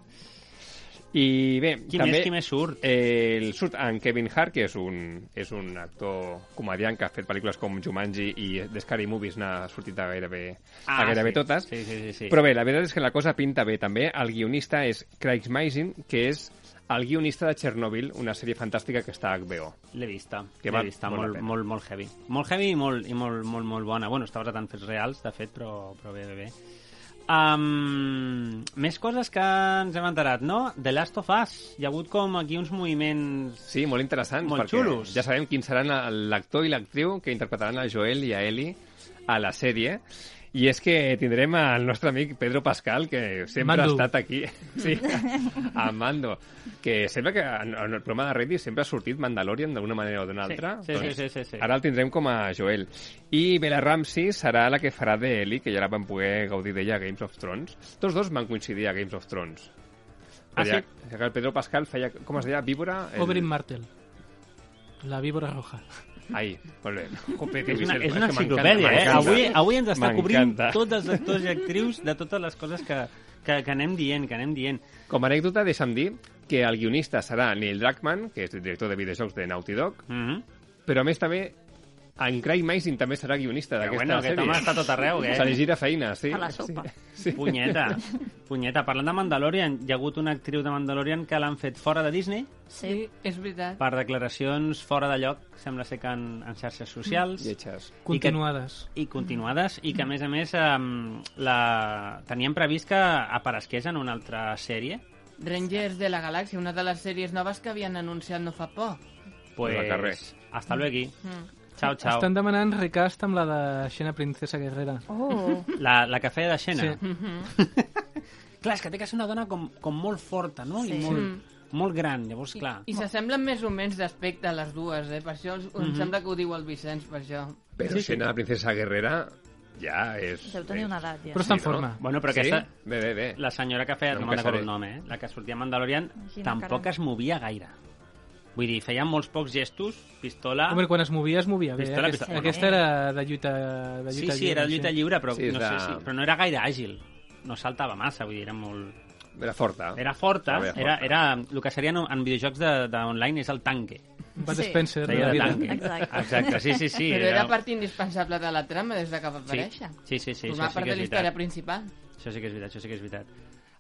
I bé, Qui també... més, qui més surt? Eh, el surt en Kevin Hart, que és un, és un actor comediant que ha fet pel·lícules com Jumanji i The Scary Movies, n'ha sortit a gairebé, a gairebé sí. totes. Sí, sí, sí, sí. Però bé, la veritat és que la cosa pinta bé també. El guionista és Craig Mazin, que és el guionista de Chernobyl, una sèrie fantàstica que està a H B O. L'he vista, Que l'he val vista, molt la molt, pena. molt, molt heavy. Molt heavy i molt, i molt, molt, molt bona. Bueno, està basat en fets reals, de fet, però, però bé, bé, bé. Um, més coses que ens hem enterat, no? The Last of Us. Hi ha hagut com aquí uns moviments... Sí, molt interessants, Molt perquè xulos. ja sabem quins seran l'actor i l'actriu que interpretaran a Joel i a Ellie a la sèrie. I és que tindrem el nostre amic Pedro Pascal, que sempre Mando. ha estat aquí. Sí, a Mando. Que sembla que en, en el programa de Reddit sempre ha sortit Mandalorian d'una manera o d'una Sí, altra. sí, sí, sí, sí, sí. Ara el tindrem com a Joel. I Bella Ramsey serà la que farà d'Ellie, que ja la vam poder gaudir d'ella a Games of Thrones. Tots dos van coincidir a Games of Thrones. Ah, Però ja- sí? ja que el Pedro Pascal feia, com es deia, víbora? El- Oberyn Martell. La víbora roja. Ai, molt bé. Jope, És una, Vicent, és una que m'encanta, enciclopèdia, eh? m'encanta. Avui, avui ens està cobrint M'encanta. tots els actors i actrius de totes les coses que, que, que anem dient, que anem dient. Com a anècdota, deixa'm dir que el guionista serà Neil Druckmann, que és el director de videojocs de Naughty Dog, Mm -hmm. però a més també en Craig Mazin també serà guionista Però d'aquesta bueno, aquest sèrie. home està tot arreu, eh? Se li gira feina, sí. A la sopa. Sí. Punyeta, punyeta. Parlant de Mandalorian, hi ha hagut una actriu de Mandalorian que l'han fet fora de Disney Sí, és veritat. per declaracions fora de lloc, sembla ser que en, en xarxes socials. Lletges. Continuades. I continuades, i que a més a més um, la... teníem previst que aparegués en una altra sèrie. Rangers de la Galàxia, una de les sèries noves que havien anunciat no fa poc. Pues, Al carrer. hasta luego. Mm. Ciao, ciao. Estan demanant recast amb la de Xena Princesa Guerrera. Oh, La, la que feia de Xena. Sí. Clar, és que té que ser una dona com, com molt forta, no? Sí. I molt, molt gran, llavors, clar. I s'assemblen més o menys d'aspecte a les dues, eh? Per això els- em sembla que ho diu el Vicenç, per això. Però Sí, sí, sí. Xena, la princesa guerrera, ja és... deu tenir una edat, ja. Però està en Sí, no? forma. Bueno, però Sí? aquesta... Bé, bé, bé. La senyora que feia, No no em me'n recordo casaré. el nom, eh? La que sortia a Mandalorian, Quina tampoc cara. es movia gaire. Vull dir, feia molts pocs gestos, pistola... Hombre, quan es movia, es movia bé. Pistola, eh? Aquesta, pistola. aquesta era de lluita, de sí, lluita sí, era de lluita lliure, però, Sí, és no de- sé si, però no era gaire àgil. No saltava massa, vull dir, era molt... Era forta. Era forta, Era forta. era, era el que serien en videojocs de- d'online és el tanque. Bud Sí. Spencer de Feia la de vida. tanque. Exacte. Exacte, sí, sí, sí. Però era part indispensable de la trama des de que va sí, aparèixer. sí, sí, sí, Formar això sí part que de és la història veritat. principal. Això sí que és veritat, això sí que és veritat.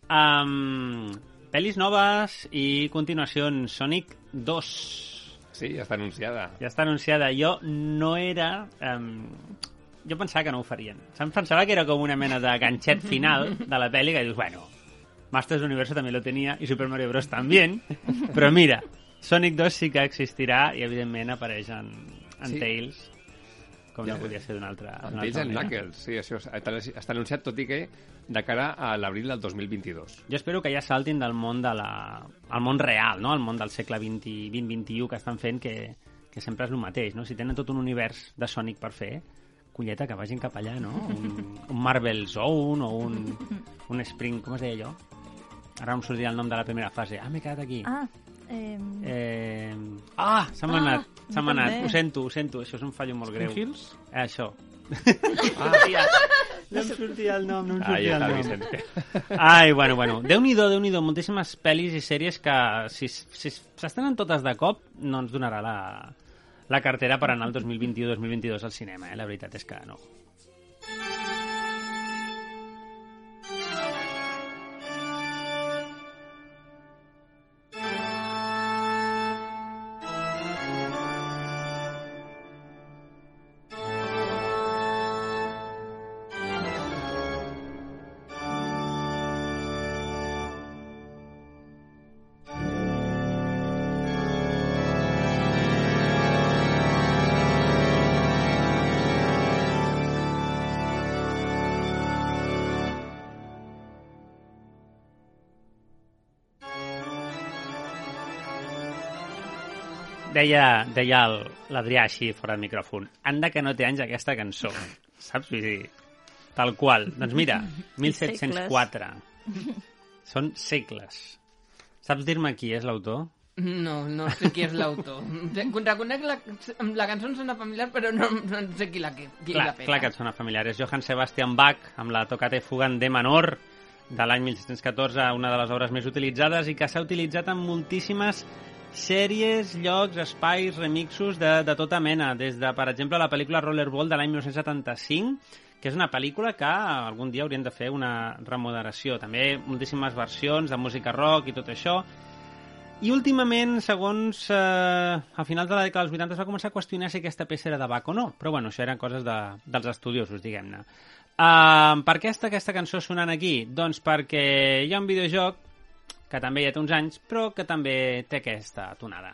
Um, pel·lis noves i continuacions. Sonic dos. Sí, ja està anunciada. Ja està anunciada. Jo no era... Um, jo pensava que no ho farien. Em pensava que era com una mena de ganxet final de la pel·li que dius, bueno, Masters Universo també lo tenia i Super Mario Bros. També, però mira, Sonic dos sí que existirà i evidentment apareix en, en Sí. Tails, com Ja. no podia ser d'una altra, El d'una Tails altra and manera. Knuckles, sí, això està, està anunciat, tot i que de cara a l'abril del dos mil vint-i-dos. Jo espero que ja saltin del món de la... el món real, no? El món del segle vint vint u que estan fent, que, que sempre és el mateix, no? Si tenen tot un univers de Sonic per fer, colleta, que vagin cap allà, no? Un, un Marvel Zone o un, un Spring... Com es deia allò? Ara no em sortirà el nom de la primera fase. Ah, m'he quedat aquí. Ah, eh, Eh... Ah, se m'ha Ah, anat. Se m'ha jo anat. també. Ho sento, ho sento. Això és un fallo molt greu. Spring Hills? Eh, això. Ah, tia. No em sortia el nom, no em Ah, sortia ja el està, nom. Vicent. Ai, bueno, bueno. Déu-n'hi-do, Déu-n'hi-do. Moltíssimes pel·lis i sèries que, si si s'estrenen totes de cop, no ens donarà la, la cartera per anar al dos mil vint-u dos mil vint-i-dos al cinema, eh? La veritat és que no. Deia, deia el- l'Adrià així, fora de micròfon. Anda que no té anys aquesta cançó. Saps? Vull dir, tal qual. Doncs mira, mil set-cents quatre. Són segles. Saps dir-me qui és l'autor? No, no sé qui és l'autor. Reconec la, la cançó em sona familiar, però no, no sé qui la, qui Clar, la feia. clar que et sona familiar. És Johann Sebastian Bach, amb la Toccata e Fuga en D menor, de l'any mil set-cents catorze, una de les obres més utilitzades i que s'ha utilitzat en moltíssimes sèries, llocs, espais, remixos de, de tota mena. Des de, per exemple, la pel·lícula Rollerball de l'any dinou setanta-cinc, que és una pel·lícula que algun dia haurien de fer una remoderació. També moltíssimes versions de música rock i tot això. I últimament, segons eh, a finals de la dècada dels vuitanta, es va començar a qüestionar si aquesta peça era de Bach o no. Però bueno, això eren coses de, dels estudiosos, diguem-ne. Uh, per què està aquesta cançó sonant aquí? Doncs perquè hi ha un videojoc que també ja té uns anys, però que també té aquesta tonada.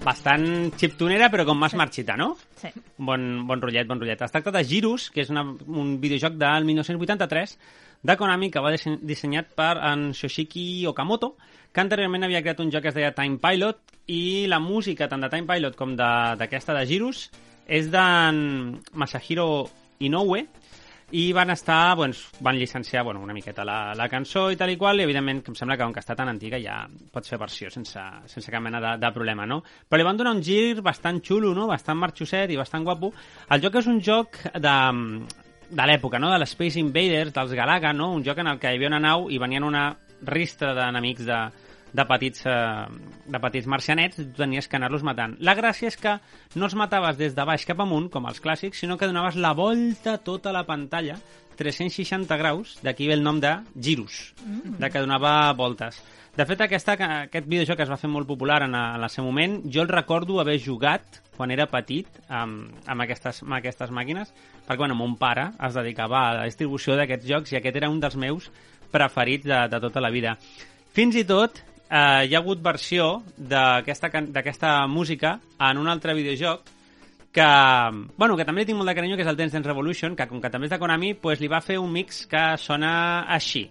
bastant chiptunera, però com més marxita, no? Sí. Bon, bon rotllet, bon rotllet. Es tracta de Girus, que és una, un videojoc del mil nou-cents vuitanta-tres de Konami que va disse dissenyat per en Shoshiki Okamoto, que anteriorment havia creat un joc que es deia Time Pilot, i la música tant de Time Pilot com d'aquesta de, de Girus és d'en Masahiro Inoue, i van estar, doncs, van llicenciar bueno, una miqueta la, la cançó i tal i qual, i evidentment que em sembla que com que està tan antiga ja pots fer versió sense, sense cap mena de, de problema, no? Però li van donar un gir bastant xulo, no? Bastant marxoset i bastant guapo. El joc és un joc de, de l'època, no? De l'Space Invaders, dels Galaga, no? Un joc en el que hi havia una nau i venien una ristra d'enemics de, de petits, eh, de petits marcianets, i tu tenies que anar-los matant. La gràcia és que no els mataves des de baix cap amunt, com els clàssics, sinó que donaves la volta a tota la pantalla, tres-cents seixanta graus, d'aquí ve el nom de Girus, mm. de que donava voltes. De fet, aquesta, aquest videojoc es va fer molt popular en, a, en el seu moment. Jo el recordo haver jugat quan era petit amb, amb, aquestes, amb aquestes màquines, perquè bueno, mon pare es dedicava a la distribució d'aquests jocs i aquest era un dels meus preferits de, de tota la vida. Fins i tot Uh, hi ha hagut versió d'aquesta música en un altre videojoc que, bueno, que també li tinc molt de carinyo, que és el Dance Dance Revolution, que com que també és de Konami, pues, li va fer un mix que sona així.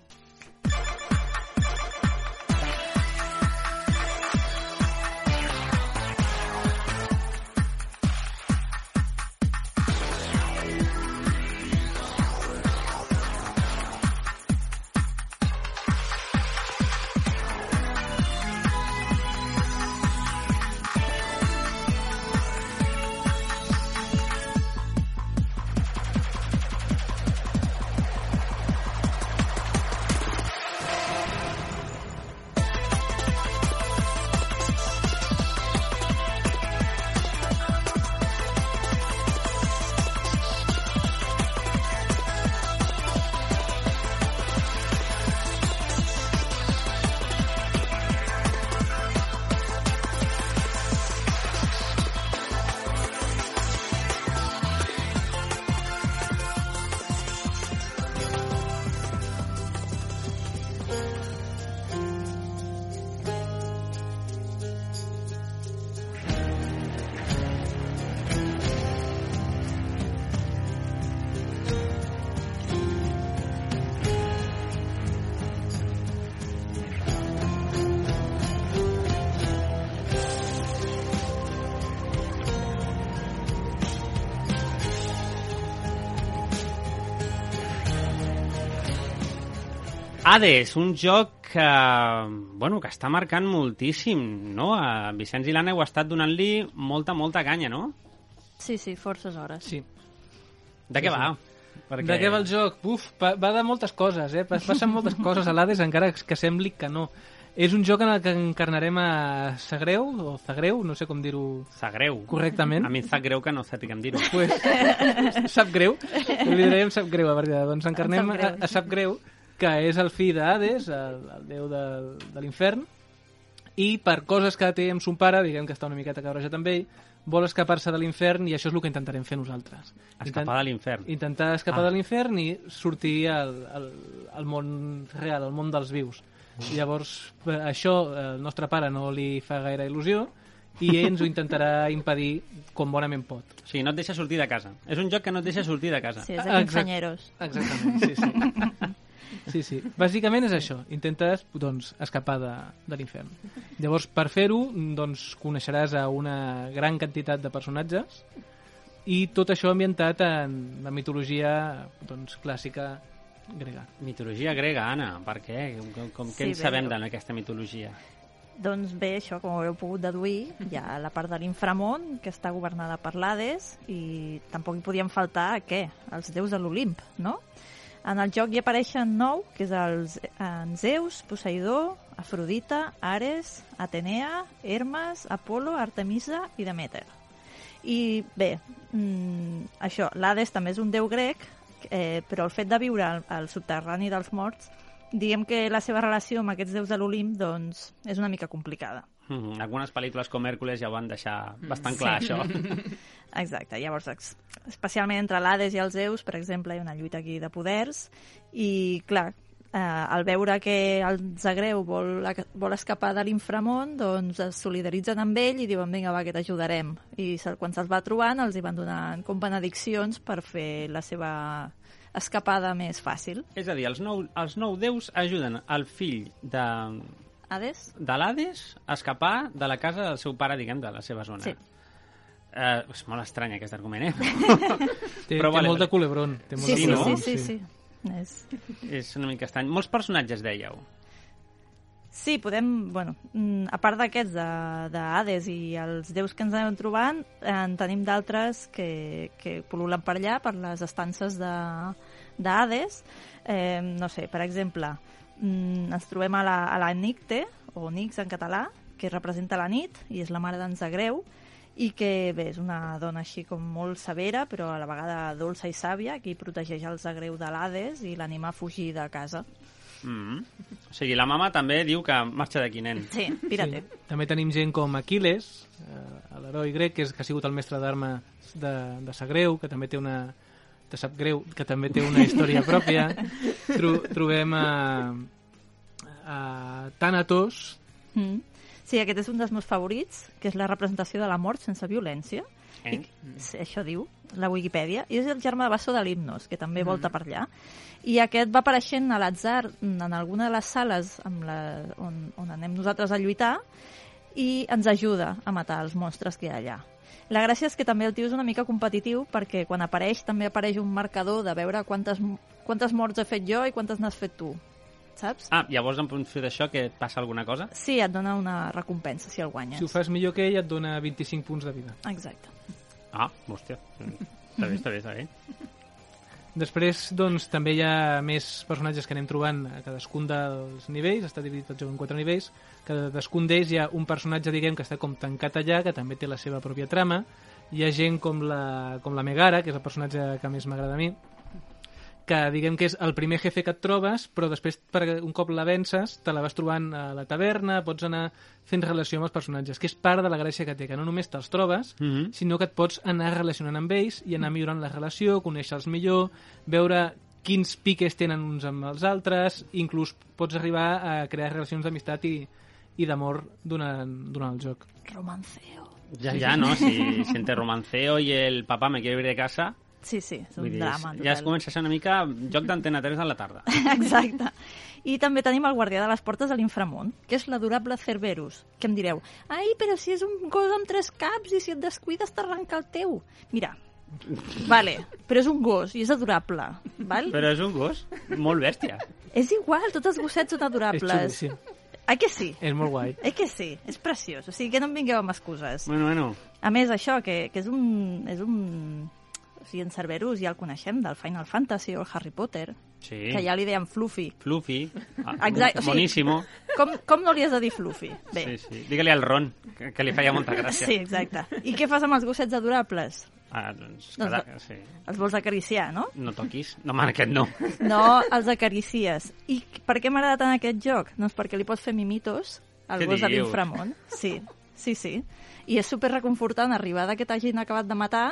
Hades, un joc que, bueno, que està marcant moltíssim, no? A Vicenç i l'Anna heu estat donant-li molta, molta canya, no? Sí, sí, forces hores. Sí. De què Sí, va? sí. Perquè... De què va el joc? Uf, va, va de moltes coses, eh? Passen moltes coses a l'Hades, encara que sembli que no. És un joc en el que encarnarem a Sagreu, o Zagreu, no sé com dir-ho Sagreu. correctament. A mi em sap greu que no sàpiguem dir-ho. Pues, sap greu. Li direm sap greu, a partir de... Doncs encarnem a, a Sap Greu, que és el fill d'Hades, el, el déu de, de l'infern, i per coses que té amb son pare, diguem que està una miqueta cabrejat amb ell, vol escapar-se de l'infern i això és el que intentarem fer nosaltres. Escapar Intent... de l'infern. Intentar escapar Ah. de l'infern i sortir al, al, al món real, al món dels vius. Llavors, això el nostre pare no li fa gaire il·lusió i ell ens ho intentarà impedir com bonament pot. O sigui, no et deixa sortir de casa. És un joc que no et deixa sortir de casa. Sí, és de Exacte. quinceanyeros. Exactament, sí, sí. Sí, sí. Bàsicament és això. Intentes, doncs, escapar de, de l'infern. Llavors, per fer-ho, doncs, coneixeràs a una gran quantitat de personatges i tot això ambientat en la mitologia, doncs, clàssica grega. Mitologia grega, Anna. Per què? Com, com, Sí, què en bé, sabem bé. d'aquesta mitologia? Doncs bé, això, com haureu pogut deduir, hi ha la part de l'inframón, que està governada per l'Hades, i tampoc hi podien faltar, què? Els déus de l'Olimp, no? En el joc hi apareixen nou, que és els, en Zeus, Poseidó, Afrodita, Ares, Atenea, Hermes, Apolo, Artemisa i Demeter. I bé, mmm, això, l'Hades també és un déu grec, eh, però el fet de viure al, al subterrani dels morts, diguem que la seva relació amb aquests déus de l'Olimp doncs, és una mica complicada. Mm, algunes pel·lícules com Hèrcules ja ho van deixar bastant clar, Sí. això. Exacte, llavors, ex- especialment entre l'Hades i els Zeus, per exemple, hi ha una lluita aquí de poders, i clar, eh, al veure que el Zagreu vol, vol escapar de l'inframón, doncs es solidaritzen amb ell i diuen, vinga, va, que t'ajudarem. I se, quan se'ls va trobant, els hi van donant com benediccions per fer la seva escapada més fàcil. És a dir, els nou, els nou déus ajuden el fill de, Hades? de l'Hades a escapar de la casa del seu pare, diguem, de la seva zona. Sí. Uh, és molt estrany aquest argument, eh? Té, Però té vale, molt vale. de culebron. Té molt Sí, de sí, no? sí, culebron, sí, sí. És... És una mica estrany. Molts personatges, dèieu. Sí, podem, bueno, mm, a part d'aquests de, de Hades i els déus que ens anem trobant, en tenim d'altres que, que pol·lulen per allà, per les estances de, de Hades. Eh, no sé, per exemple, mm, ens trobem a la, a la Nicte, o Nix en català, que representa la nit i és la mare d'en Zagreu, i que, bé, és una dona així com molt severa, però a la vegada dolça i sàvia, que protegeix el Zagreu de l'Hades i l'anima a fugir de casa. Mm. O sigui, la mama també diu que marxa d'aquí, nen. Sí, pirate. Sí. També tenim gent com Aquiles, eh, l'heroi grec, que, és, que ha sigut el mestre d'armes de, de Zagreu, que també té una... te sap greu, que també té una història pròpia. Tro, trobem a, a Thanatos. Mm. Sí, aquest és un dels meus favorits, que és la representació de la mort sense violència. Eh? I, sí, això diu la Wikipedia. I és el germà de Basso de l'Himnos, que també volta per allà. I aquest va apareixent a l'atzar en alguna de les sales amb la, on, on anem nosaltres a lluitar i ens ajuda a matar els monstres que hi ha allà. La gràcia és que també el tio és una mica competitiu perquè quan apareix també apareix un marcador de veure quantes, quantes morts he fet jo i quantes n'has fet tu. Saps? Ah, llavors en funció d'això que et passa alguna cosa? Sí, et dona una recompensa si el guanyes. Si ho fas millor que ell, et dona vint-i-cinc punts de vida. Exacte. Ah, hòstia. Està bé, està bé, està bé. Després, doncs, també hi ha més personatges que anem trobant a cadascun dels nivells, està dividit el joc en quatre nivells, cadascun d'ells hi ha un personatge, diguem, que està com tancat allà, que també té la seva pròpia trama, hi ha gent com la, com la Megara, que és el personatge que més m'agrada a mi, que diguem que és el primer jefe que et trobes, però després, per un cop la vences, te la vas trobant a la taverna, pots anar fent relació amb els personatges, que és part de la gràcia que té, que no només te'ls trobes, Mm-hmm. sinó que et pots anar relacionant amb ells i anar millorant la relació, conèixer-los millor, veure quins piques tenen uns amb els altres, inclús pots arribar a crear relacions d'amistat i, i d'amor durant, durant el joc. Romanceo. Ja, ja, no? Si, si entre romanceo i el papà me quiere ir de casa... Sí, sí, és un Vull dir, drama. ja es total. comença a ser una mica joc d'Antena tres a la tarda. Exacte. I també tenim el guardià de les portes de l'inframón, que és l'adorable Cerberus, que em direu, ai, però si és un gos amb tres caps i si et descuides t'arranca el teu. Mira, vale, però és un gos i és adorable, val? Però és un gos molt bèstia. És igual, tots els gossets són És adorables. xulíssim. Ai que sí? És molt guai. Eh que sí? És preciós. O sigui, que no em vingueu amb excuses. Bueno, bueno. A més, això, que, que és un... És un... O sigui, en Cerberus ja el coneixem del Final Fantasy o el Harry Potter, Sí. que ja li deien Fluffy. Fluffy. Ah, Exacte, o sigui- boníssimo. Com, com no li has de dir Fluffy? Bé, Sí, sí. Digue-li al Ron, que, que li feia molta gràcia. sí, exacte. I què fas amb els gossets adorables? Ah, doncs, Doncs cada... sí. Els vols acariciar, no? No toquis. No, man, aquest no. No, els acaricies. I per què m'agrada tant aquest joc? Doncs perquè li pots fer mimitos al Què gos de dius? l'inframón. Sí, sí, sí. I és super reconfortant arribar de que t'hagin acabat de matar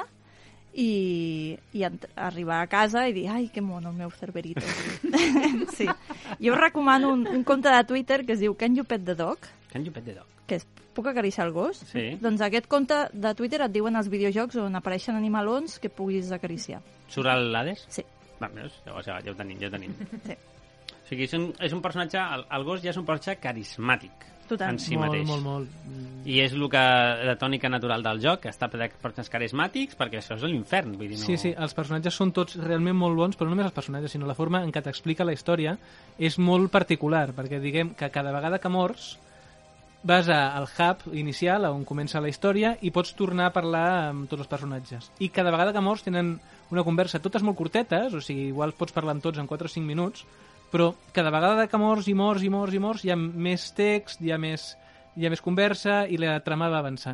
i, i ent- arribar a casa i dir, ai, que mono el meu Cerberito. Sí. Jo us recomano un, un compte de Twitter que es diu Can You Pet the Dog, Can you pet the dog? que és puc acariciar el gos? Sí. Doncs aquest compte de Twitter et diuen els videojocs on apareixen animalons que puguis acariciar. Surt el l'Hades? Sí. Va, veus? Llavors ja, ja ho tenim, ja ho tenim. Sí. O sigui, és un, és un personatge, el, el gos ja és un personatge carismàtic Total. en si molt, mateix. molt, molt. I és el que, la tònica natural del joc, que està ple de personatges carismàtics, perquè això és l'infern, vull dir, no... Sí, sí, els personatges són tots realment molt bons, però no només els personatges, sinó la forma en què t'explica la història és molt particular, perquè diguem que cada vegada que mors vas a- al hub inicial, on comença la història, i pots tornar a parlar amb tots els personatges. I cada vegada que mors tenen una conversa, totes molt curtetes, o sigui, igual pots parlar amb tots en quatre o cinc minuts, però cada vegada que mors i mors i mors i mors hi ha més text, hi ha més, hi ha més conversa i la trama va avançant.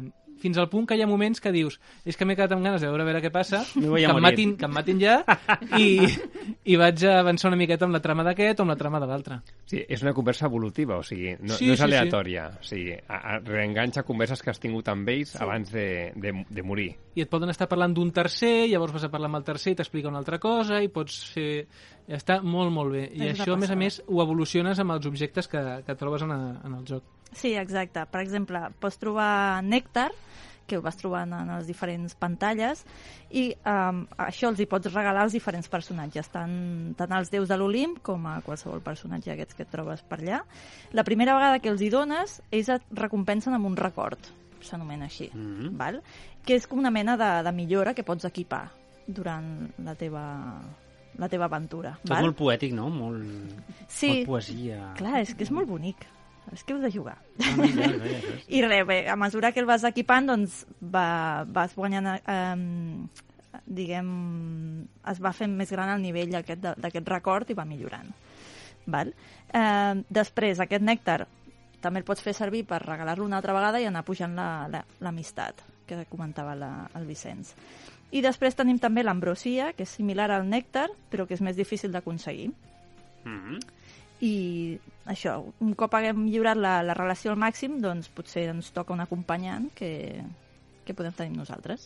fins al punt que hi ha moments que dius és que m'he quedat amb ganes de veure a veure què passa, Me voy que a em, morir. matin, que em matin ja, i, i vaig a avançar una miqueta amb la trama d'aquest o amb la trama de l'altre. Sí, és una conversa evolutiva, o sigui, no, Sí, no és sí, aleatòria. O sigui, a, a, reenganxa converses que has tingut amb ells sí. abans de, de, de morir. I et poden estar parlant d'un tercer, llavors vas a parlar amb el tercer i t'explica una altra cosa, i pots fer... Està molt, molt bé. I És una això, a més a passada. més, ho evoluciones amb els objectes que, que trobes en, a, en el joc. Sí, exacte. Per exemple, pots trobar nèctar, que ho vas trobant en les diferents pantalles, i um, això els hi pots regalar als diferents personatges, tant, tant als déus de l'Olimp com a qualsevol personatge d'aquests que et trobes per allà. La primera vegada que els hi dones, ells et recompensen amb un record, s'anomena així, Mhm. val? Que és com una mena de, de millora que pots equipar durant la teva, la teva aventura. Tot val? molt poètic, no? Molt, Sí. molt poesia. Clar, és que és molt bonic. És que heu de jugar. Ah, no, ja, ja, ja. I res, bé, a mesura que el vas equipant, doncs va, vas guanyant, eh, diguem, es va fent més gran el nivell aquest de- d'aquest record i va millorant. Val? Eh, després, aquest nèctar també el pots fer servir per regalar-lo una altra vegada i anar pujant la- la- l'amistat, que comentava la, el Vicenç. I després tenim també l'ambrosia, que és similar al nèctar, però que és més difícil d'aconseguir. Mhm. I això, un cop haguem millorat la, la relació al màxim, doncs potser ens toca un acompanyant que, que podem tenir nosaltres.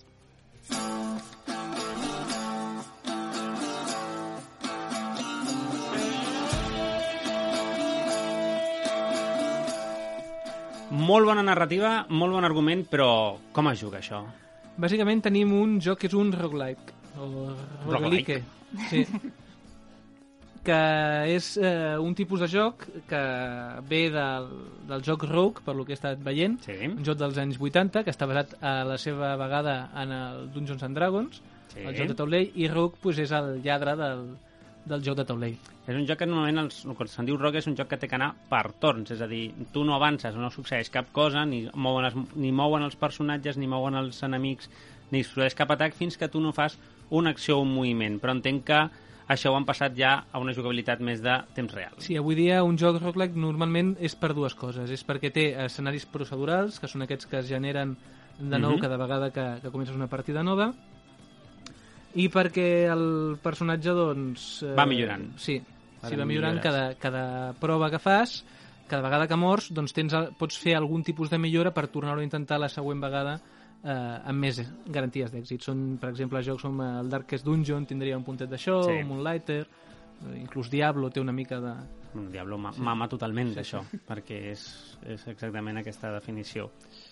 Molt bona narrativa, molt bon argument, però com es juga això? Bàsicament tenim un joc que és un roguelike, o roguelike, sí. que és eh, un tipus de joc que ve del, del joc Rogue, per lo que he estat veient, Sí. un joc dels anys vuitanta, que està basat a la seva vegada en el Dungeons and Dragons, Sí. el joc de taulell, i Rogue pues, és el lladre del, del joc de taulell. És un joc que normalment, els, quan se'n diu rogue, és un joc que té que anar per torns, és a dir, tu no avances, no succeeix cap cosa, ni mouen, els, ni mouen els personatges, ni mouen els enemics, ni succeeix cap atac fins que tu no fas una acció o un moviment, però entenc que això ho han passat ja a una jugabilitat més de temps real. Sí, avui dia un joc roguelike normalment és per dues coses. És perquè té escenaris procedurals, que són aquests que es generen de nou Mhm. cada vegada que, que comences una partida nova, i perquè el personatge, doncs... eh, Va millorant. Sí, Va sí, de va millorant millores. cada, cada prova que fas, cada vegada que mors, doncs tens, el- pots fer algun tipus de millora per tornar-ho a intentar la següent vegada eh, amb més garanties d'èxit. Són, per exemple, jocs com el Darkest Dungeon tindria un puntet d'això, Sí. sí. Moonlighter, eh, inclús Diablo té una mica de... Bueno, Diablo ma- mama totalment d'això, perquè és, és exactament aquesta definició.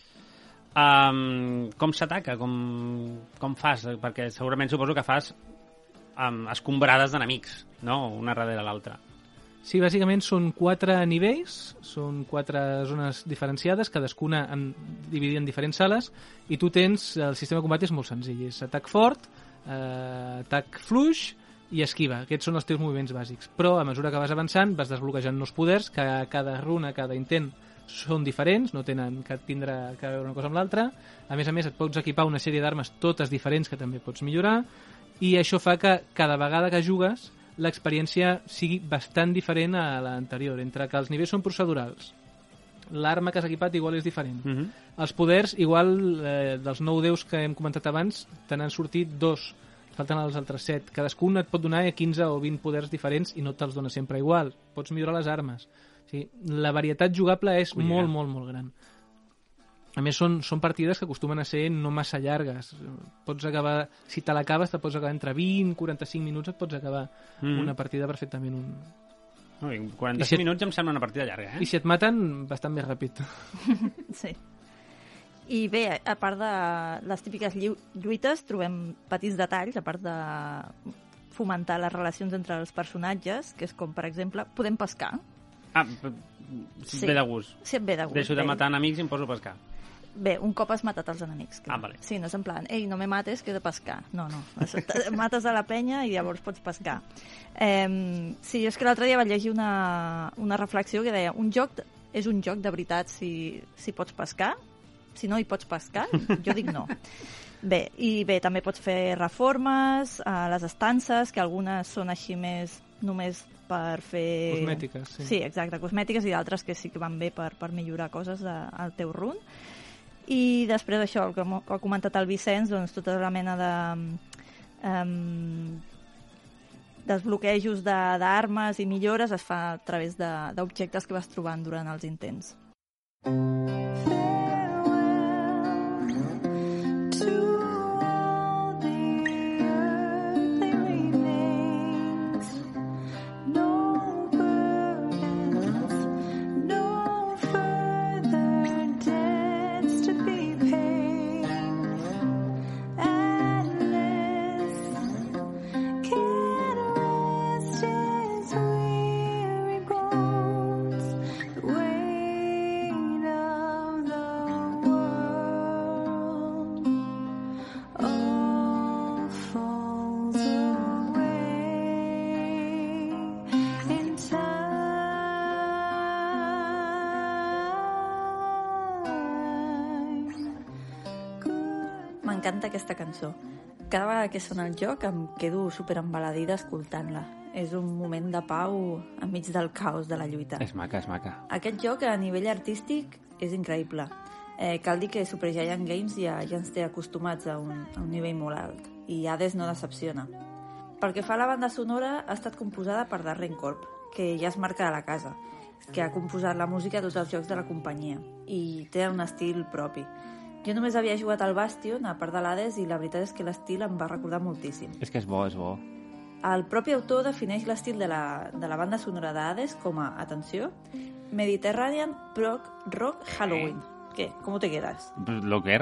Um, com s'ataca? Com, com fas? Perquè segurament suposo que fas um, escombrades d'enemics, no? Una darrere l'altra. Sí, bàsicament són quatre nivells, són quatre zones diferenciades, cadascuna en, dividida en diferents sales, i tu tens, el sistema de combat és molt senzill, és atac fort, eh, atac fluix i esquiva. Aquests són els teus moviments bàsics. Però a mesura que vas avançant vas desbloquejant nous poders, que cada runa, cada intent són diferents, no tenen que tindre que veure una cosa amb l'altra. A més a més et pots equipar una sèrie d'armes totes diferents que també pots millorar, i això fa que cada vegada que jugues l'experiència sigui bastant diferent a l'anterior, entre que els nivells són procedurals, l'arma que has equipat igual és diferent. Mm -hmm. Els poders, igual, eh, dels nou déus que hem comentat abans, te n'han sortit dos, falten els altres set. Cadascun et pot donar quinze o vint poders diferents i no te'ls dona sempre igual. Pots millorar les armes. O sigui, la varietat jugable és Collirà. molt, molt, molt gran. A més, són, són partides que acostumen a ser no massa llargues. Pots acabar, si te l'acabes, te pots acabar entre vint i quaranta-cinc minuts, et pots acabar Mhm. una partida perfectament. Un... Ui, I quaranta-cinc si et- minuts em sembla una partida llarga, eh? I si et maten, bastant més ràpid. Sí. I bé, a part de les típiques llu- lluites, trobem petits detalls, a part de fomentar les relacions entre els personatges, que és com, per exemple, podem pescar. Ah, p- si et Sí. ve de gust. Si et ve de gust. Deixo de bé. matar enemics i em poso a pescar. Bé, un cop has matat els enemics. Ah, vale. Sí, no és en plan, ei, no me mates, que he de pescar. No, no, es- mates a la penya i llavors pots pescar. Eh, sí, és que l'altre dia vaig llegir una, una reflexió que deia, un joc és un joc de veritat si, si pots pescar, si no hi pots pescar, jo dic no. Bé, i bé, també pots fer reformes a les estances, que algunes són així més només per fer... Cosmètiques, sí. Sí, exacte, cosmètiques, i d'altres que sí que van bé per, per millorar coses de, al teu run. I després això, el que ha comentat el Vicenç, doncs tota la mena de um, desbloquejos d'armes i millores es fa a través d'objectes que vas trobant durant els intents. M'encanta aquesta cançó. Cada vegada que sona el joc em quedo super embaladida escoltant-la. És un moment de pau enmig del caos de la lluita. És maca, és maca. Aquest joc a nivell artístic és increïble. Eh, cal dir que Super Giant Games ja, ja ens té acostumats a un, a un nivell molt alt i Hades no decepciona. Pel que fa a la banda sonora, ha estat composada per Darren Korb, que ja és marca de la casa, que ha composat la música a tots els jocs de la companyia i té un estil propi. Jo només havia jugat al Bastion, a part de l'Hades, i la veritat és que l'estil em va recordar moltíssim. És que és bo, és bo. El propi autor defineix l'estil de, la, de la banda sonora d'Hades com a, atenció, Mediterranean Prog Rock Halloween. Eh? Què? Com te quedes? Locker.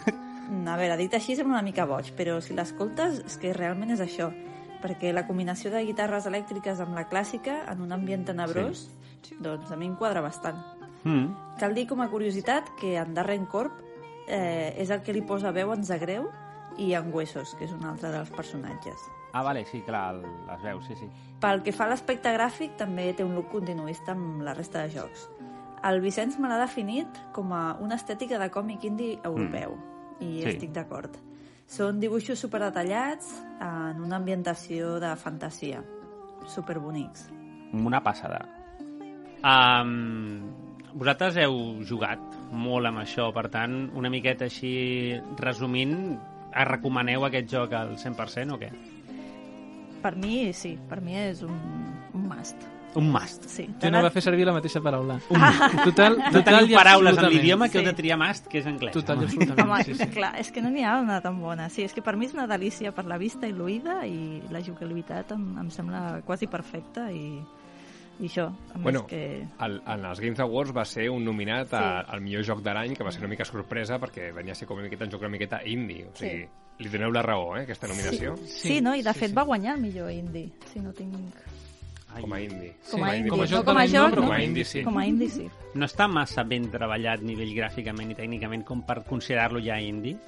A veure, dit així sembla una mica boig, però si l'escoltes és que realment és això, perquè la combinació de guitarres elèctriques amb la clàssica en un ambient tenebrós, sí. Doncs a mi em quadra bastant. Mm. Cal dir com a curiositat que en Darren Korb Eh, és el que li posa veu en Zagreu i en Huesos, que és un altre dels personatges. Ah, vale, sí, clar, el, les veus, sí, sí. Pel que fa a l'aspecte gràfic, també té un look continuista amb la resta de jocs. El Vicenç me l'ha definit com a una estètica de còmic indie europeu, mm. i sí. Estic d'acord. Són dibuixos superdetallats en una ambientació de fantasia, superbonics. Una passada. Um, vosaltres heu jugat molt amb això, per tant, una miqueta així resumint, recomaneu aquest joc al cent per cent o què? Per mi, sí, per mi és un, un must. Un must. Sí. Jo no va fer servir la mateixa paraula. Un. Total, no total teniu paraules en l'idioma que sí. heu de triar must, que és anglès. Total i no? absolutament. Home, sí, sí. clar, és que no n'hi ha una tan bona. Sí, és que per mi és una delícia per la vista i l'oïda i la jugabilitat em, em sembla quasi perfecta i... I això, a bueno, més que... El, en els Games Awards va ser un nominat a, sí. al millor joc de l'any, que va ser una mica sorpresa perquè venia a ser com una miqueta un joc una miqueta indie. O sigui, sí. Li doneu la raó, eh, aquesta nominació. Sí, sí, sí no? I de sí, fet sí. va guanyar el millor indie, si no tinc... Ai, com a indie. Com a, sí, indie. Com a joc, no, com a joc però no. Com a indie, sí. Com a indie, sí. No està massa ben treballat a nivell gràficament i tècnicament com per considerar-lo ja indie?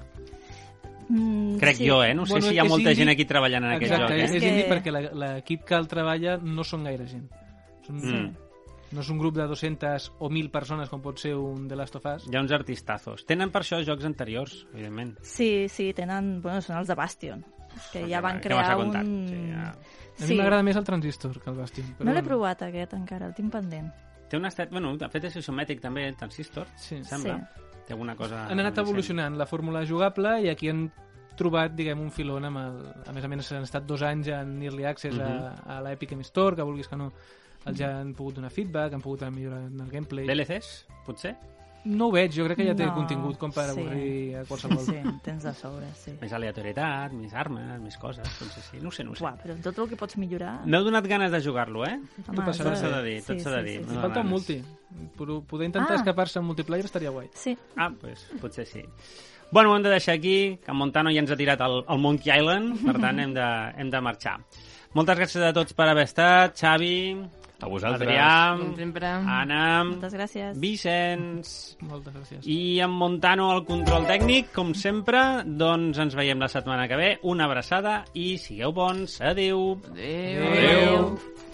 Mm, Crec sí. jo, eh? No sé bueno, si hi ha molta indie... gent aquí treballant en aquest Exacte, joc. Exacte, Eh? és que... indie perquè l'equip que el treballa no són gaire gent. Són... Mm. No és un grup de dues-centes o mil persones com pot ser un The Last of Us. Hi ha uns artistazos. Tenen per això jocs anteriors, evidentment. Sí, sí, tenen... Bueno, són els de Bastion. Que ja van que crear un... Sí, ja. A mi sí. m'agrada més el Transistor que el Bastion. Però no l'he bueno. provat aquest encara, el tinc pendent. Té un estat... Bueno, de fet és isomètric també, el Transistor, sí. sembla. Sí. Té alguna cosa... Han anat evolucionant la fórmula jugable i aquí han trobat, diguem, un filon amb el... A més a més, han estat dos anys en Early Access uh -huh. a, a l'Epic Game Store, que vulguis que no... Els ja han pogut donar feedback, han pogut millorar en el gameplay. D L Cs, potser? No ho veig, jo crec que ja té no, contingut com per sí. avorrir a qualsevol. Sí, tens de sobre, sí. Més aleatorietat, més armes, més coses, potser sí. No ho sé, no ho sé. Uà, però tot el que pots millorar... No he donat ganes de jugar-lo, eh? Home, tot s'ha de dir, tot s'ha de dir. Sí, sí, sí. Falta un multi. Poder intentar ah. escapar-se en multiplayer estaria guai. Sí. Ah, pues, potser sí. Bueno, ho hem de deixar aquí, que en Montano ja ens ha tirat al, al Monkey Island, per tant hem de, hem de marxar. Moltes gràcies a tots per haver estat, Xavi... A vosaltres. Adrià, sempre. Anna, moltes gràcies. Vicenç. Moltes gràcies. I en Montano al control tècnic, com sempre, doncs ens veiem la setmana que ve. Una abraçada i sigueu bons. Adéu. Adéu. Adéu.